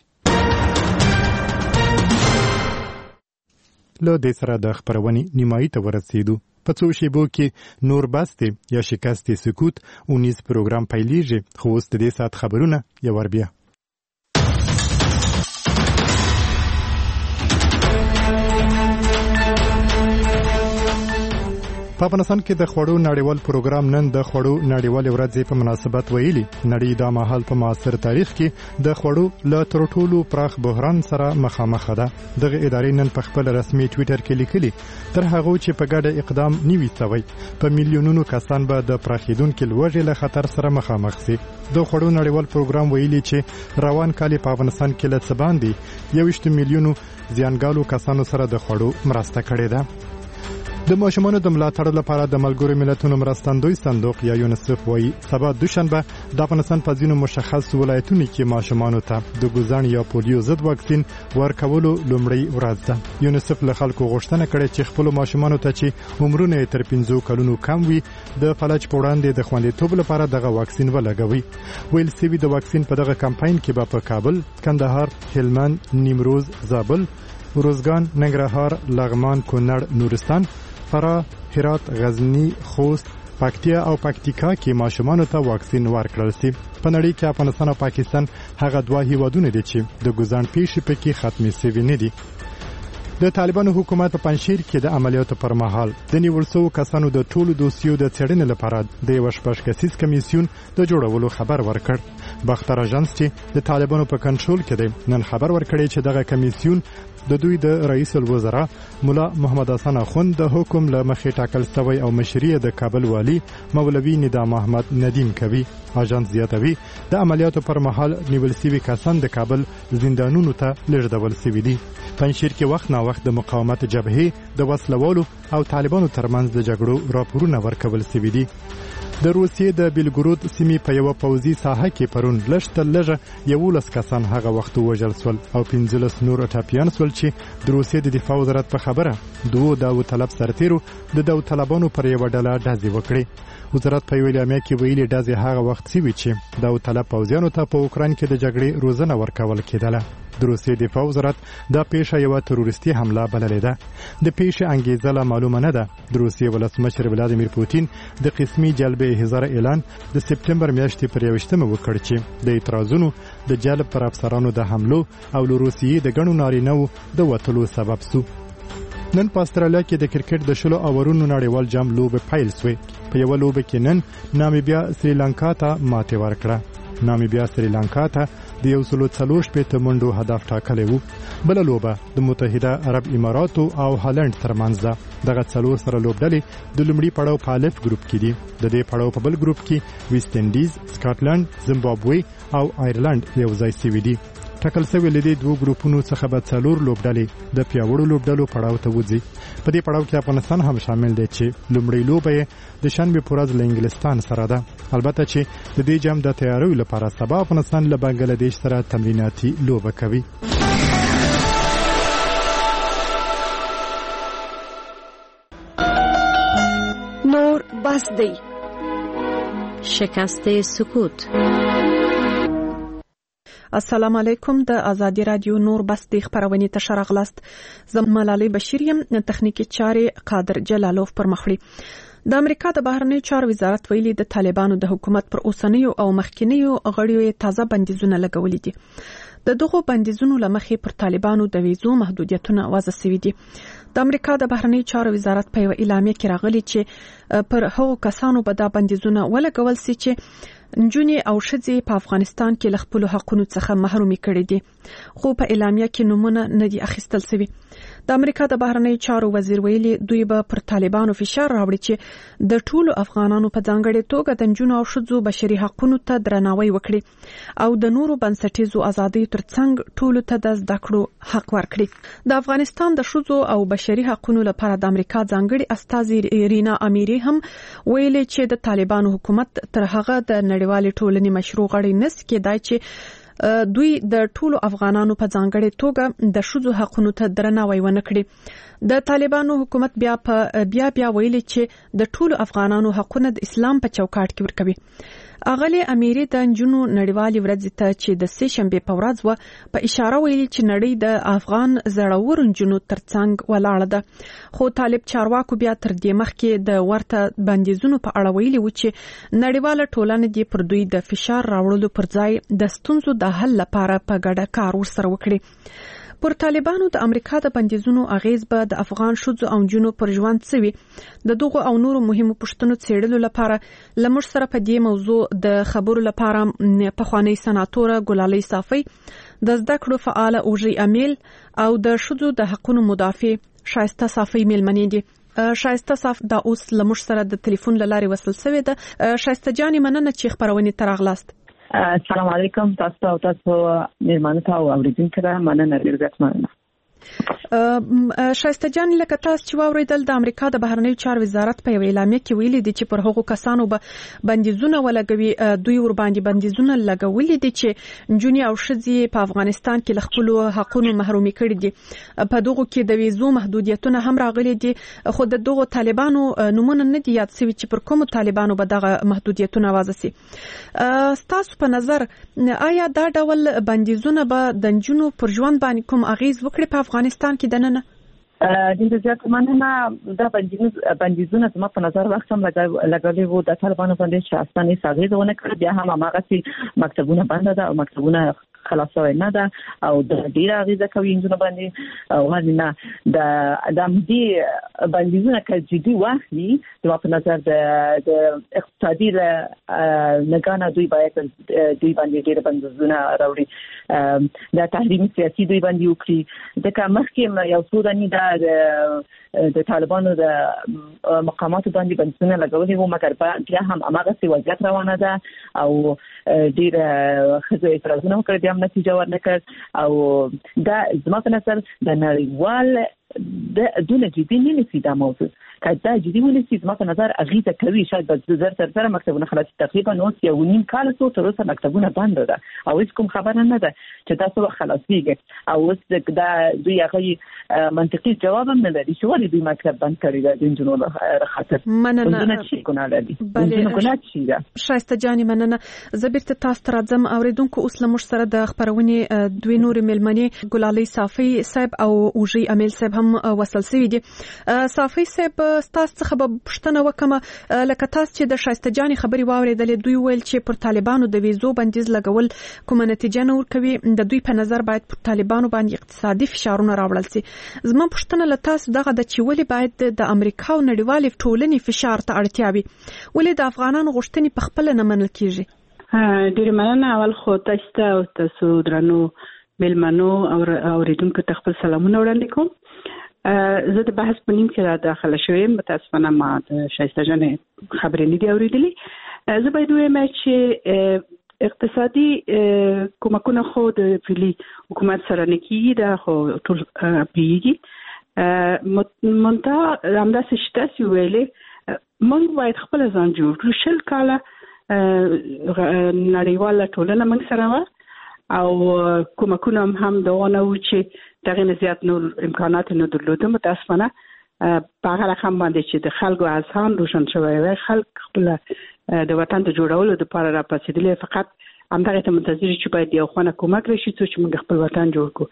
له دې سره د خبرونې نیمایي ته ورسېدو. په څو شیبو کې نور بسته یا شکست سکوت 19 پروګرام پیلیږي. خو اوس د دې سات خبرونه یو ور بیا. په افغانستان کې د خوړو نړیوال پروګرام نن د خوړو نړیوال ورځې په مناسبت ویلي نړۍ دا مهال په معاصر تاریخ کې د خوړو له تر ټولو پراخ بحران سره مخامخ ده. دغه ادارې نن په خپل رسمي ټوئیټر کې لیکلي تر هغه چې په ګډه اقدام نیوي سوی په میلیونونو کسان به د پراخیدونکو لوږې له خطر سره مخامخ شي. د خوړو نړیوال پروګرام ویلي چې روان کال په افغانستان کې له څه باندې 21 میلیونو زیانګالو کسانو سره د خوړو مرسته کړې ده. د ماشومانو د ملاتړ لپاره د ملګرو ملتونو مرستندوی صندوق یا یونیسف وایي سبا دوشنبه د افغانستان په ځینو مشخص ولایتونو کې ماشومانو ته د ګوزن یا پولیو ضد واکسین ورکولو لومړی ورځ ده. یونیسف له خلکو غوښتنه کړې چې خپل ماشومانو ته چې عمرونه تر 15 کلونو کم وي د فلج په وړاندې د خوندیتوب لپاره دغه واکسین ولګوي. ویل سوي د واکسین په دغه کمپاین کې به په کابل، کندهار، هلمند، نیمروز، زابل، روزګان، ننګرهار، لغمان، کونړ، نورستان، فراه، هرات، غزنی، خوست، پکتیا او پکتیکا کې ماشومانو ته واکسین ورکړل شي. په نړۍ کې افغانستان او پاکستان هغه دوه هیوادونه دي چې د ګوزن پیښې پکې ختمې شوي نه دي. د طالبانو حکومت په پنځشیر کې د عملیاتو پر مهال د نیول شوو کسانو د ټولو دوسیو د څېړنې لپاره د یو شپږ کسیز کمیسیون د جوړولو خبر ورکړ. باختر اژانس چې د طالبانو په کنټرول کې دی نن خبر ورکړی چې دغه کمیسیون د دوی د رئیس الوزرا مولا محمد حسن اخوند د حکم له مخې ټاکل شوی او مشري د کابل والی مولوی نظام احمد ندیم کوي. اژانس زیاتوي د عملیاتو پر مهال نیول شوي کسان د کابل زندانونو ته لېږدول شوي دي. پنځشیر کې وخت نا وخت د مقاومت جبهې د وسلوالو او طالبانو ترمنځ د جګړو راپورونه ورکول شوي دي. د روسیې د بیلګرود سیمې په یو پوځي ساحه کې پرون لږ 11 کسان هغه وخت وژل شول او 15 نور ټاپیان شول چې د روسیې د دفاع وزارت په خبره دوه داوطلب سرتیرو د داوطلبانو پر یو ډله ډزې وکړې. وزارت په ویلي امیا کې ویلي ډزې هغه وخت شوي چې داوطلب پوځیانو ته په اوکراین کې د جګړې روزنه ورکول کېدله. د روسیې دفاع وزارت دا پیښه یو تروریستي حمله بللې ده. د پیښې انګیزه لا معلومه نه ده. د روسیې ولسمشر ولادیمیر پوتین د قسمي جلبې هزار اعلان د سپټمبر میاشتې پر 21 وکړ چې د اعتراضونو د جلب پر افسرانو د حملو او له روسیې د ګڼو نارینه‌و د وتلو سبب شو. نن په استرالیا کې د کرکټ د شلو اورونو نړیوال جام لوبه پیل شوه. په یو لوبه کې نن نامیبیا سریلانکا ته ماتې ورکړه. نامیبیا سریلانکا ته د 140 منډو هدف ټاکلی وو. بل لوبه د متحده عرب اماراتو او هالند ترمنځ ده. دغه څلور سره لوبډلې د لومړي پړاو په الف ګروپ کې دي. د دې پړاو په بل ګروپ کې ویسټ انډیز، سکاټلند، زیمبابوې او آیرلند یو ځای شوي دي. ټاکل شوی لدی دوه ګروپونو څخه به څلور لوبډلې د پیاوړو لوبډلو پړاو ته وځي. په دې پړاو کې افغانستان هم شامل دی چې لومړی لوبه د شنبه پر ورځ له انګلستان سره ده. البته چې د دې جام د تیاری لپاره سبا افغانستان له بنگلاديش سره تمریناتي لوبه کوي. نور بس دی. شکست سکوت. السلام علیکم. د ازادي رادیو نور بس د خبرونه ته شرغلاست. زم ملالۍ بشیر یم. تخنیکی چارې قادر جلالوف پر مخړي. د امریکا د بهرنیو چارو وزارت ویلي د طالبانو د حکومت پر اوسنیو او مخکینیو غړیو تازه بندیزونه لګولې دي. د دغو بندیزونو لمخې پر طالبانو د ویزو محدودیتونه وضع شوي دي. د امریکا د بهرنیو چارو وزارت په یو اعلامیه کې راغلي چې پر هغو کسانو به دا بندیزونه ولګول شي چې نجونې او ښځې په افغانستان کې له خپلو حقونو څخه محرومي کړي دي، خو په اعلامیه کې نومونه نه دي اخیستل شوي. د امریکا د بهرنیو چارو وزیر ویلي دوی به پر طالبانو فشار راوړي چې د ټولو افغانانو په ځانګړې توګه د نجونو او ښځو بشري حقونو ته درناوی وکړي او د نورو بنسټیزو ازادیو ترڅنګ ټولو ته د زده کړو حق ورکړي. د افغانستان د ښځو او بشري حقونو لپاره د امریکا ځانګړي استازي رینا امیری هم ویلي چې د طالبانو حکومت تر هغه د نړیوالې ټولنې مشروع غړی نس کېدای چې دوی د ټولو افغانانو په ځانګړې توګه د ښځو حقونو ته درناوی ونه کړي. د طالبانو حکومت بیا ویلي چې د ټولو افغانانو حقونه د اسلام په چوکاټ کې ورکوي. اغلی امیری د نجونو نړیوالې ورځ ته چې د سې شنبه په ورځ و په اشاره ویلي چې نړۍ د افغان زړور نجونو ترڅنګ ولاړه ده خو طالب چارواکو بیا تر دې مخکې د ورته بندیزونو په اړه ویلي و چې نړیواله ټولنه دې پر دوی د فشار راوړلو پر ځای د ستونزو د حل لپاره په ګډه کار ورسره وکړي پر طالبانو د امریکا د بندیزونو اغیز به د افغان شوځو او جنونو پر ژوند سوي د دغه او نورو مهمو پښتنو څېړلو لپاره لمر سره په دې موضوع د خبرو لپاره په خوانی سناتوره ګلالۍ صافي د زده کړو فعال اوجي امیل او د شوځو د حقوقو مدافع شایسته صافي ملمنې دي شایسته صاف د اوس لمر سره د ټلیفون لارې وصل شوی ده شایسته جانې مننه چې خبرونه ترغلاست السلام علیکم تاسو میرمنو ته او اوریدونکو ته مننه ډیره مننه شایسته جان لکه تاسو چې واوریدل د امریکا د بهرنیو چارو وزارت په اعلامیه کې ویلي دي چې پر هغو کسانو به بندیزونه ولګوي دوی ور باندې بندیزونه لګولي دي چې جونی او شذي په افغانستان کې خپل حقوقو محرومي کړي دي په دغه کې د ویزو محدودیتونه هم راغلي دي خو د دغه طالبانو نمونه نه دي یاد شوی چې پر کوم طالبانو به دغه محدودیتونه وازسي تاسو په نظر آیا دا ډول بندیزونه به د جنونو پر ژوند باندې کوم اغیز وکړي په افغانستان کې دننه د زیات مننه دا بندیزونه زما په نظر وخت هم لګولې وو د طالبانو باندې چې اسانه ساغې ونه کړ بیا هم هغه سي مکتبونه بند ده او مکتبونه خلاصوي نه ده او د ډیره غیزه کوي انجنونه باندې او نه د دې بندیزونه کې جدي واخلي زما په نظر د اقتصادي لګانه دوی باید دوی باندې ډیره بندیزونه راوړي د تحریم سیاسي دوی باندې وکړي د مخکې یو سوداني د طالبانو د مقاماتو باندې بندیزونه لګولې وو مګر بیا هم هغه څه وضعیت روانه ده او ډیره خزه اعتراضونه وکړي بیا هم نتیجه ورنکړ او دا زما په نظر د نړیوال د دونه جدي نه نسی دا موضوع کله جدي ونسی زما په نظر اغیزه کوي شاید د زر سره مکتبونه خلاص تقریبا نو یو نیم کال تر اوسه مکتبونه بند ده او هیڅ کوم خبره نه ده چې تاسو خلاصيږي او اوس دا دوی هغه منطقي جواب هم نه لري چې ولې دوی مکتب بند کړی ده د جنونو خاطر مننه چې ګناه لري ګناه شي ده شایسته جانې مننه زبرت تاسو راځم اوریدونکو اوس لمر سره د خبرونه دوی نور ملمنې ګلالۍ صافي صاحب او اوجي امیل صاحب هم وصل شوی دي صافي صاحب تاسو څخه به پښتنه وکم لکه تاسو چې د شایسته جانې خبري واوریدلې دوی ویل چې پر طالبانو د ویزو بندیز لګول کومه نتیجه نه ورکوي د دوی په نظر باید پر طالبانو باندې اقتصادي فشارونه راوړل شي زما پښتنه له تاسو دغه د چې ولې باید د امریکا او نړیوالې ټولنې فشار ته اړتیا وي ولې د افغانانو غوښتنې په خپل نه منل کیږي ډیر مننه اول خو تاسو درنو ملمنو او اوریدونکو ته خپل سلامونه وړاندې کوم زه د بحث په نیم کې را داخله شوم متاسفانه ما د شایسته جانې خبرې نه دی اوریدلې زه باید وایم چې اقتصادي کومکونه خو د فعلی حکومت سره نه کیږي دا خو ټول پیږي مونږ همداسې شته چې ویلې موږ باید خپل ځان جوړ کړو شل کاله نړیواله ټولنه موږ سره وه او کومکونه هم دغه و چې دغه زیات نور امکانات نه درلوده متاسفانه په هغه رقم باندې چې د خلکو اذهان روشن شوی وي خلک خپل د وطن د جوړولو لپاره راپاسېدلي فقط همدغه ته منتظر چې باید یو خونه کومک راشي چې موږ خپل وطن جوړ کړو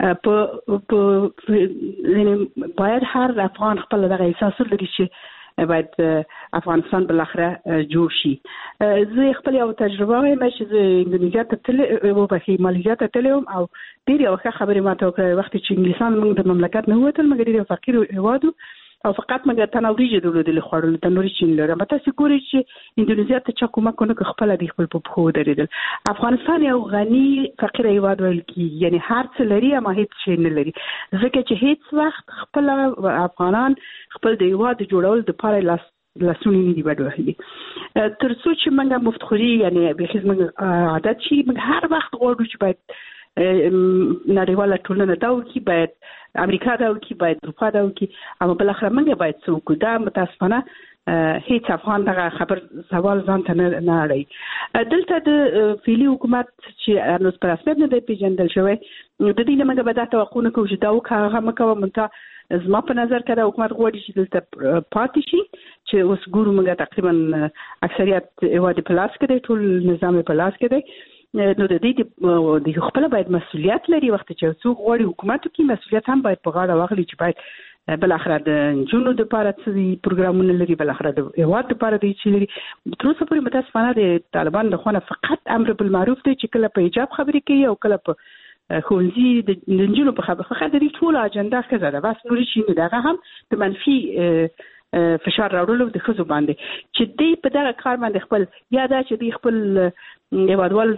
یعنی باید هر افغان خپل دغه احساس لري چې باید افغانستان بالاخره جوړ شي زه خپل یو تجربه وایم چې زه انګلیسي ته مالیزیا ته تلم او ډیر یو ښه خبرې ماته وکړه وخت چې انګلیسان موږ د مملکت نه ووتل مګر ډیر فقیر هیواد او فقط موږ تناوریجه درلودل خوړل تنوري چین لرم تاسو ګورئ چې انډونیزیا ته چا کومکونه خپل د خپل په خو درېدل افغانستان یو غني فقیر هیواد ویل کی یعنی هر څه لري اما هیڅ شي نه لري ځکه چې هیڅ وخت خپل افغانان خپل د هیواد جوړول د پاره لاسونی نه دی بدوهلي ترڅو چې موږ مفتخوري یعنی به خدمت عادت شي موږ هر وخت غواړو چې باید نړیواله ټولنه دا وکړي باید امریکا دا وکړي باید اروپا دا وکړي اما بل اخر موږ باید څوک دا متاسفانه هیڅ افغان دغه خبر سوال ځان ته نه اړي. دلته د فعلي حکومت چې نو په رسمیت نه دی پیژندل شوی، د دې نه موږ به دا توقع نه کوو چې دا هغه مکوه منته زما په نظر کې د حکومت غواړي چې دلته پاتې شي، چې اوس ګورو موږ تقریبا اکثریت هیواد په لاس کې دی، ټول نظام په لاس کې دی. نو د دې د خپل باید مسؤلیت لري. وخت چې څوک غواړي حکومت وکړي، مسؤلیت هم باید په غاړه واخلي چې باید بل اخره د جنونو د لپاره څه پروګرامونه لري، بل اخره د هیواد لپاره د چي لري. تر اوسه پورې متاسفانه د طالبان د خونه فقط امر بالمعروف دی چې کله په حجاب خبرې کوي او کله په ښوونځي د جنونو په خبره. فقط د دې ټول اجنډا ښځه ده، بس نور شي نه. دغه هم د منفي فشار راوړلو د ښځو باندې چې دوی په دغه کار باندې خپل یا دا چې دوی خپل هیوادوال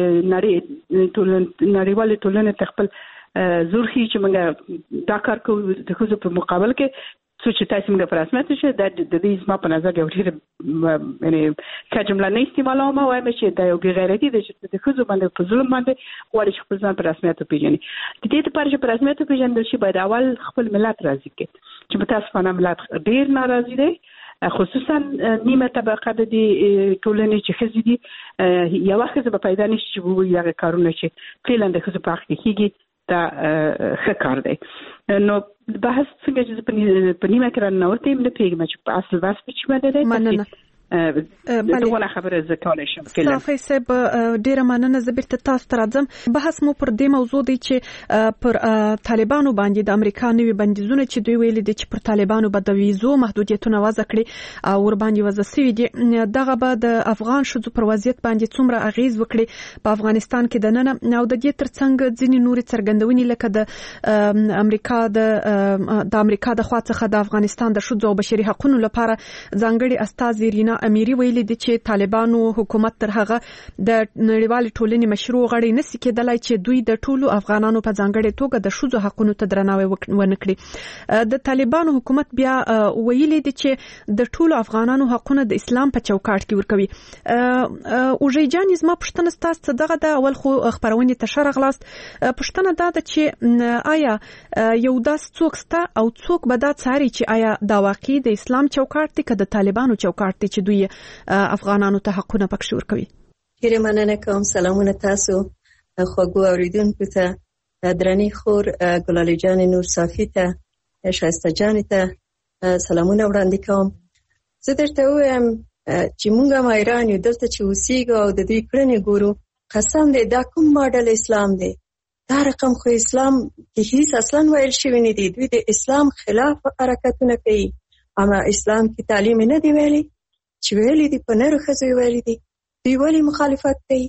نړیوالې ټولنې ته خپل زور خي چې موږ دا کار کوو د ښځو په مقابل کې، څه چې تاسو موږ په رسمیت شي د دې زما په نظر یو ډېر یعنی که جمله نه استعمالوم وایم چې دا یو غیرتي دی چې د ښځو باندې په ظلم باندې غواړي چې خپل ځان په رسمیت وپېژني. د دې لپاره چې په رسمیت وپېژندل شي باید اول خپل ملت راضي کړي، چې متاسفانه ملت ډېر ناراضي دی، خصوصا نیمه طبقه د ټولنې چې ښځې دي. یوه ښځه به پیدا نشي چې ووایي هغه کارونه چې فعلا د ښځو په حق کې کېږي دا ښه کار دی. نو بحث څنګه چې په نیمه کې راننوتې یم نه پوهېږم چې په اصل بحث په چی باندې دی. مننه. دغه خبره زه کولی شم. صافي صاحب ډیره مننه. زه بیرته تاسو ته راځم. بحث مو پر دې موضوع دی چې پر طالبانو باندې د امریکا نوي بندیزونه چې دوی ویلي دي چې پر طالبانو به د ویزو محدودیتونه وضع کړي او ور باندې وضع شوي دي. دغه به د افغان ښځو پر وضعیت باندې څومره اغیز وکړي په افغانستان کې د نن او د دې ترڅنګ ځینې نورې څرګندونې لکه د امریکا د خوا څخه د افغانستان د ښځو او بشري حقوقو لپاره ځانګړي استازي رینا اميري ویلي دي چې طالبانو حکومت تر هغه د نړیوال ټولنې مشروع غړي نشي کېدلای چې دوی د ټولو افغانانو په ځانګړي توګه د ښځو حقوقو ته درناوی ونکړي. د طالبانو حکومت بیا ویلي دي چې د ټولو افغانانو حقوقونه د اسلام په چوکاټ کې ورکوي. او ژیجان زما پښتنه ستاسو دغه د اول خو خبرونه ته شرغلاست پښتنه دا د چې آیا یو داس څوک ستا او څوک به دا څاري چې آیا دا واقعي د اسلام چوکاټ دی که د طالبانو چوکاټ دی چې دوی افغانانو ته حقونه پکښ ورکوي. ډیره مننه کوم. سلامونه تاسو خوږو اوریدونکو ته، درنې خور ګلالي جان نور صافي ته، شایسته جان ته سلامونه وړاندې کوم. زه درته وایم چې موږ هم ایران یو، دلته چې اوسېږو او د دوی کړنې ګورو، قسم دی دا کوم ماډل اسلام دی؟ دا رقم خو اسلام کې هیڅ اصلا ویل شوی نه دی. دوی د اسلام خلاف حرکتونه کوي. اما اسلام کې تعلیم نه دی ویلي چې ویلي دي په نر ښځو ویلي دي. دوی ولې مخالفت کوي؟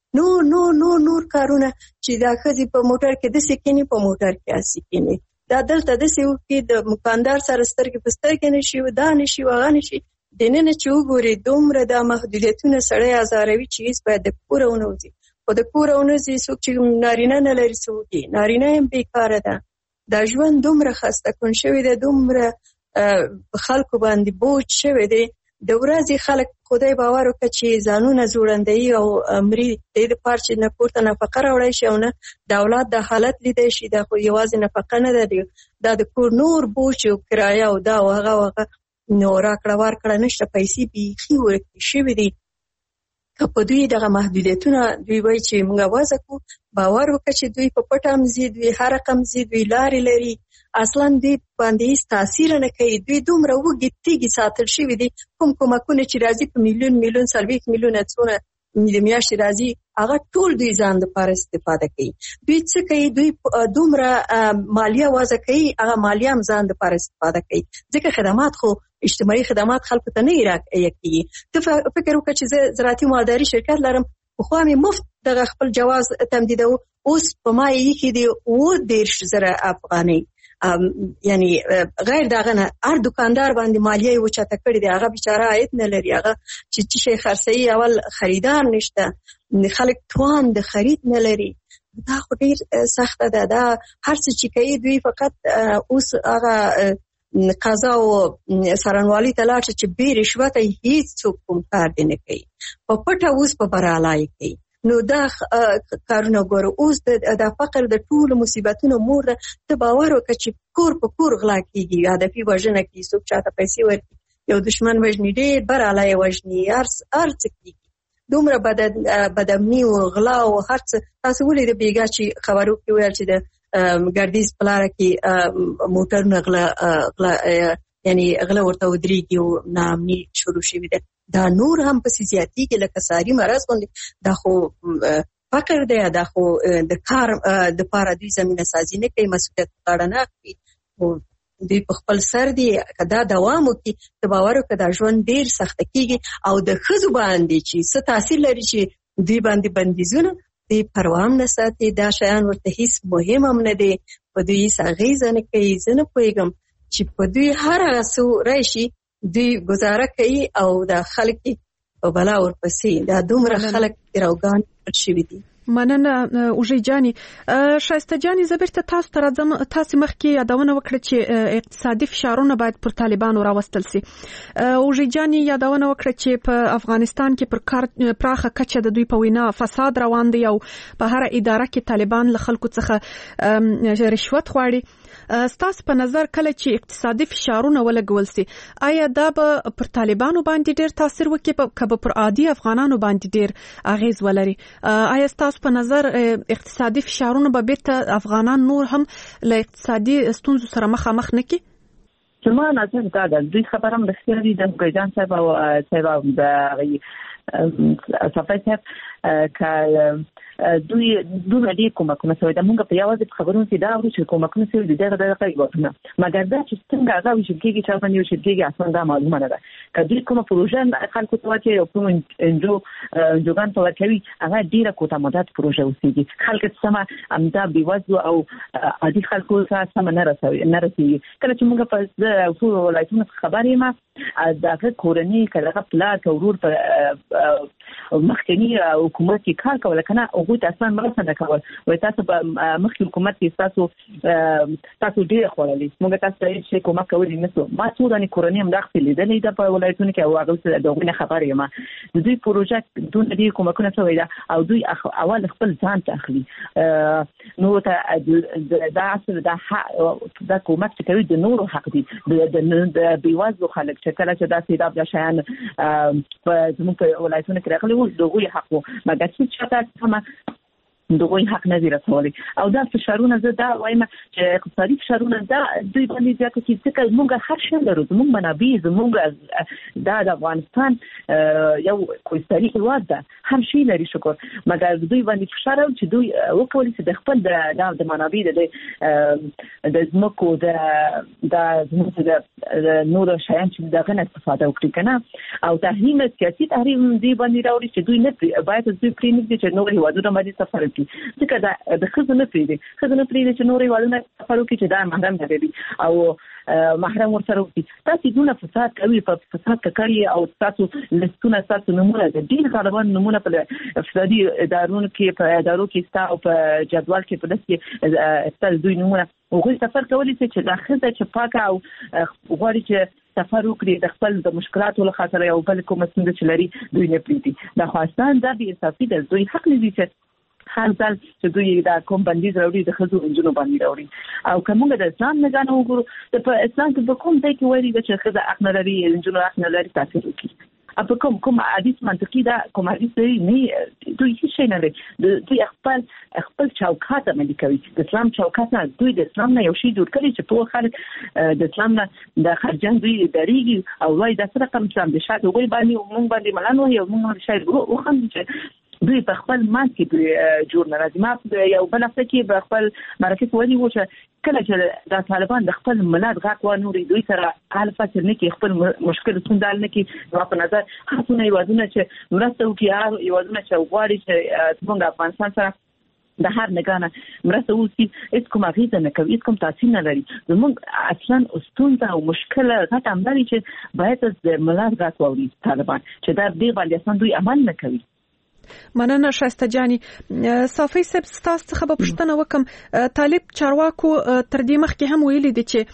نور کارونه چې دا ښځې په موټر کې داسې کینی، په موټر کې اسې کینی، دا دلته داسې وکړي د مکاندار سره سترګې په سترګې نشي، دا نشي هغه نشي. دننه چې وګوري دومره دا محدودیتونه سړی ازاروي چې هیڅ باید د کوره ونوځي. خو د کوره ونوځي څوک چې نارینه نه لري څه وکړي؟ نارینه هم بیکاره ده. دا ژوند دومره خسته کن شوی دی، دومره خلکو باندې بوج شوی دی. د ورځې خلک خدای باور وکړي چې ځانونه زوړندوي او مري د دې لپاره چې نه کور ته نفقه راوړی شي او نه د اولاد د حالت لیدی شي. دا خو یوازې نفقه نه ده، دا د کور نور بوج او کرایه او دا او هغه نو راکړه ورکړه نشته، پیسې بیخي ورکې شوي دي. که په دوی دغه محدودیتونه دوی وایي چې موږ وضع کړو، باور وکړه چې دوی په پټه هم ځي، دوی هر رقم ځي، دوی لارې لري، اصلا دوی باندې هیڅ تاثیر نه کوي. دوی دومره وږي تیږې ساتل شوي دي. کوم کومکونه چې راځي په میلیون 40 میلیونه څونه د میاشتې راځي، هغه ټول دوی ځان لپاره استفاده کوي. دوی څه کوي؟ دوی دومره مالیه وضع کوي، هغه مالیه هم ځان لپاره استفاده کوي. ځکه خدمات خو اجتماعي خدمات خلکو ته نه راکېږي. ته فکر وکړه چې زه زراعتي مالداري شرکت لرم، پخوا مې مفت دغه خپل جواز تمدیدو، اوس په ما یې ایښي دي 30,000 افغانۍ. یعنی غیر دغه نه هر دکاندار باندې مالیه یې وچاته کړې دی. هغه بیچاره عاید نه لري، هغه چې شی خرڅوي اول خریدار نشته، خلک توان د خرید نه لري. دا خو ډېر سخته ده. دا هر څه چې کوي دوی فقط اوس هغه قضا او سرنوالي ته لاړ چې بې رشوته هیڅ څوک کوم کار دی نه کوي، په پټه اوس په برالای کوي. نو دا کارونه ګوره، اوس د فقر د ټولو مصیبتونو مور ده. ته باور وکړه چې کور په کور غلا کېږي، هدفي وژنه کېږي، څوک چاته پیسې ورکړي یو دشمن وژني ډېر براله یې وژني هر څه کېږي دومره بدامني او غلا او هر څه تاسو ولې د بیګا چې خبرو کې ویل چې د ګردیز په لاره کې موټرونه غلا یعنی غلا ورته ودرېږي او ناامني شروع شوې ده دا نور هم پسې زیاتېږي لکه ساري مرض غوندې دا خو فقر دی دا خو د کار د پاره دوی زمینه سازي نه کوي مسؤلیت په غاړه نه اخلي دوی په خپل سر دی کدا دوام وکړي د باور کدا ژوند ډیر سخت کیږي او د خزو باندې چې څه تاثیر لري چې دوی باندې بندیزونه دوی پروا هم نه ساتي دا شیان ورته هیڅ مهم هم نه دي په دوی اغیزه نه کوي زه نه پوهېږم چې په دوی هر هغه څه راشي دوی گزاره کوي او د خلک په بلا ورپسې دا دومره خلک راوګان شوي دي مننه اوژې جاني شایسته جاني زبرته تاسو ته راځم تاسو مخکې یادونه وکړه چې اقتصادي فشارونه باید پر طالبانو راوستل سي اوژې جاني یادونه وکړه چې په افغانستان کې پر کار پراخه کچه د دوی په وینا فساد روان دی او په هر اداره کې طالبان له خلکو څخه رشوت غواړي ستاسو په نظر کله چې اقتصادي فشارونه ولګول سي آیا دا به پر طالبانو باندې ډیر تاثیر وکړي که پر عادي افغانانو باندې ډیر اغیز ولري آیا ستاسو په نظر اقتصادي فشارونه به بیرته افغانان نور هم له اقتصادي ستونزو سره مخامخ نه کړي زما نظر دا ده دوی خبرم رښتیا دي د ګیدان صاحب او صاحب د صفای صاحب که دوی ډېر کومکونه شوي دا موږ په یوازې خبرونو کې دا اورو چې کومکونه شوي دي دغه غوښتنه مګر دا چې څنګه هغه وشي کېږي چې باندې وشي کېږي اصلا دا معلومه نه ده که دوی کومه پروژه خلکو ته واچي او کوم انجوګان ته ورکوي هغه ډېره کوته مدت پروژه اوسېږي خلک سمه همدا بېوزلو او عادي خلکو ته سمه نه رسېږي کله چې موږ په ټولو ولایتونو خبر یم دغه کورنۍ که دغه پلار که ورور په مخکني حکومت کې کار کول کنه هغه تاسو مرسته نه کول وای تاسو په مخکې حکومت کې تاسو ډیر خورلې موږ تاسو ته شي کومک کولی نه ما څو دانه کورنۍ هم داخلي لیدلې د په ولایتونو کې او هغه دغه خبرې ما د دوی پروژه دون دې کومکونه شوی دا او دوی اول خپل ځان ته اخلي نو ته دا اصل دا کومک چې کوي د نورو حق دي د بیوازو خلک چې کله چې دا سیداب د شایان په زموږ ولایتونو کې راغلي وو دغه حق وو مګر چې چاته سم دغه حق نه دی رسولي او دا فشارونه زه دا وایم چې اقتصادي فشارونه دا دوی باندې ځکه چې موږ هر شی لرو موږ منابع زموږ د افغانستان یو کوستاري هیواد ده هر شی لري شکر مګر دوی باندې فشار او چې دوی وکولي چې د خپل د منابع د زمکو د نور شیان چې دغه نه استفاده وکړي کنه او تحریم سیاسي تحریم دی باندې راوړي چې دوی نه باید دوی پرې نه دي چې نور هیوادونه باندې سفر ځکه دا د خزونه پریدي چې نورې والونه سفر وکړي چې دا محرم نه دي او محرم ورسره وکړي تاسو دونه فساد کوي په فساد کوي او تاسو لستونه تاسو نمونه د دین غالبان نمونه په اقتصادي ادارونو کې په ادارو کې تاسو په جدول کې په داسې استل دوی نمونه وګورئ سفر کولی چې دا خزه چې پاکه او غواړي چې سفر وکړي د خپل د مشکلاتو له خاطر یو بل کوم څه چې لري دوی نه پریدي د افغانستان دا به انصافي ده دوی حق لري چې هر ځل چې دوی دا کوم بندیز راوړي د خزو انجونو باندې راوړي او کومه د اسلام نه غانو وګورو په اسلام کې به کوم ځای کې وایي چې خزه حق نه لري انجونو حق نه لري تاسو وکړي اپ کوم حدیث منطقي دا کوم حدیث دی نه دوی هیڅ شي نه لري دوی خپل چوکاټ عملي کوي د اسلام چوکاټ نه دوی د اسلام نه یو شی جوړ کړي چې ټول خلک د اسلام نه د خرجان دوی دریږي او وايي د سره کوم څه د شاته وای باندې مونږ باندې ملان وای او مونږ شاید وخم چې دوی په خپل مان کې جوړ نه راځي ما یو بل څه کې په خپل مرکز ودی و چې کله چې د طالبان د خپل ملت غاټ و نوري دوی سره حل فصل نه کې خپل مشکل څنګه نه کې په نظر هڅونه یوازونه چې مرسته وکړي یوازونه چې غواړي چې څنګه افغانستان سره د هر نگانه مرسته وکړي هیڅ کوم اغیزه نه کوي هیڅ کوم تاثیر نه لري زموږ اصلا ستونزه او مشکل غټ امر چې باید د ملت غاټ ووري طالبان چې دا دې باندې اصلا دوی عمل نه کوي مننه شایسته جاني صافي سب تاسو څخه په پښتنه وکم طالب چارواکو تر دې مخکې هم ویلي دي چې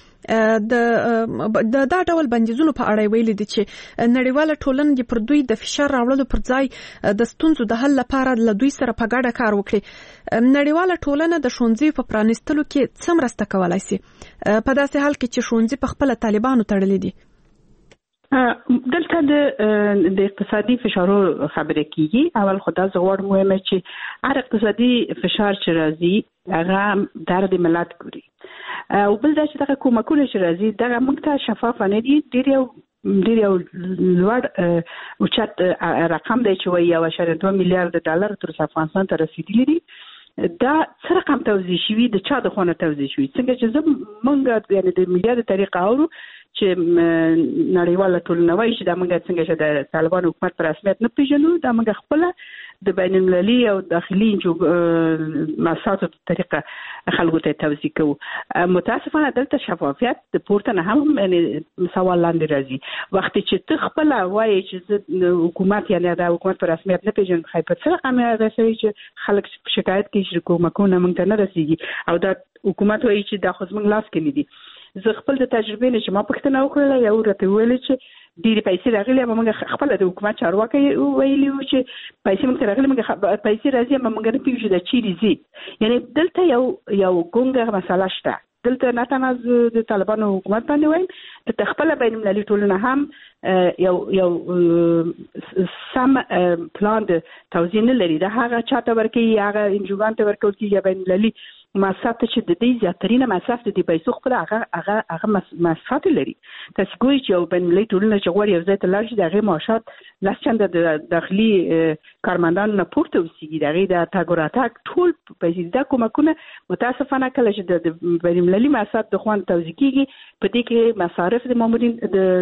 دا ډول بندیزونو په اړه ویلي دي چې نړیواله ټولنه پر دوی د فشار راوړلو پر ځای د ستونزو د حل لپاره له دوی سره په ګډه کار وکړي نړیواله ټولنه د ښوونځي په پرانیستلو کې څه مرسته کولای شي په داسې حال کې چې ښوونځي په خپل طالبانو تړلي دي دلته د اقتصادي فشارونو خبرې کیږي. اول خدای زغور مهمه چې هر اقتصادي فشار چې راځي هغه د ملت ګوري او بل دا چې دغه کومکونه چې راځي دغه موږ ته شفاف نه دي. ډیر یو لوړ اوچت رقم دی چې وایي 1.2 میلیارډ ډالر تر افغانستان ته رسیدلی دي. دا څه رقم توزیع شوی د چا د خونه توزیع شوی څنګه چې موږ یعنی د میلیارډ طریقه اورو چې نړیواله ټولنه وایي چې دا موږ څنګه چې د طالبان حکومت پر رسمیت نه پیژنو دا موږ خپل د بین المللي او داخلي مؤسساتو په طریقه خلکو ته توزیع کوو. متاسفانه دلته شفافیت د پورته نه هم یعنی سوال لاندې راځي. وختي چې ته خپل وایي چې حکومت یعنی د حکومت پر رسمیت نه پیژني خای په څه رقم راځي چې خلک شکایت کوي چې کومکونه موږ ته نه رسیږي او دا حکومت وایي چې دا خو زموږ لاس کې نه دي. زه خپل د تجربې نه چې ما پښتنه وکړله یو راته ویل چې ډېرې پیسې راغلي اما موږ خپل د حکومت چارواکي ویلي وو چې پیسې موږ ته راغلي موږ پیسې راځي اما موږ نه پیژنو دا چیرې ځي. یعنی دلته یو ګونګه مسله شته. دلته نه تنه د طالبانو حکومت باندې وایم د خپل بین المللي ټولنه هم یو سم پلان د توزیع نه لري. دا هغه چاته ورکي هغه انجوګان ته ورکول کیږي بین المللي مصرف چې د دې زیاترینه مصرف د دې پیسو خپل هغه مصرف لري. تاسو ګورئ چې یو بین المللي ټولنه چې غواړي یو ځای ته لاړ شي د هغې معاشات لس چنده د داخلي کارمندانو نه پورته اوسېږي. د هغې د تګ راتګ ټول پیسې دا کومکونه متاسفانه کله چې د بین المللي مصرف د خوان توزیع کیږي په دې کې مصارف د مامورین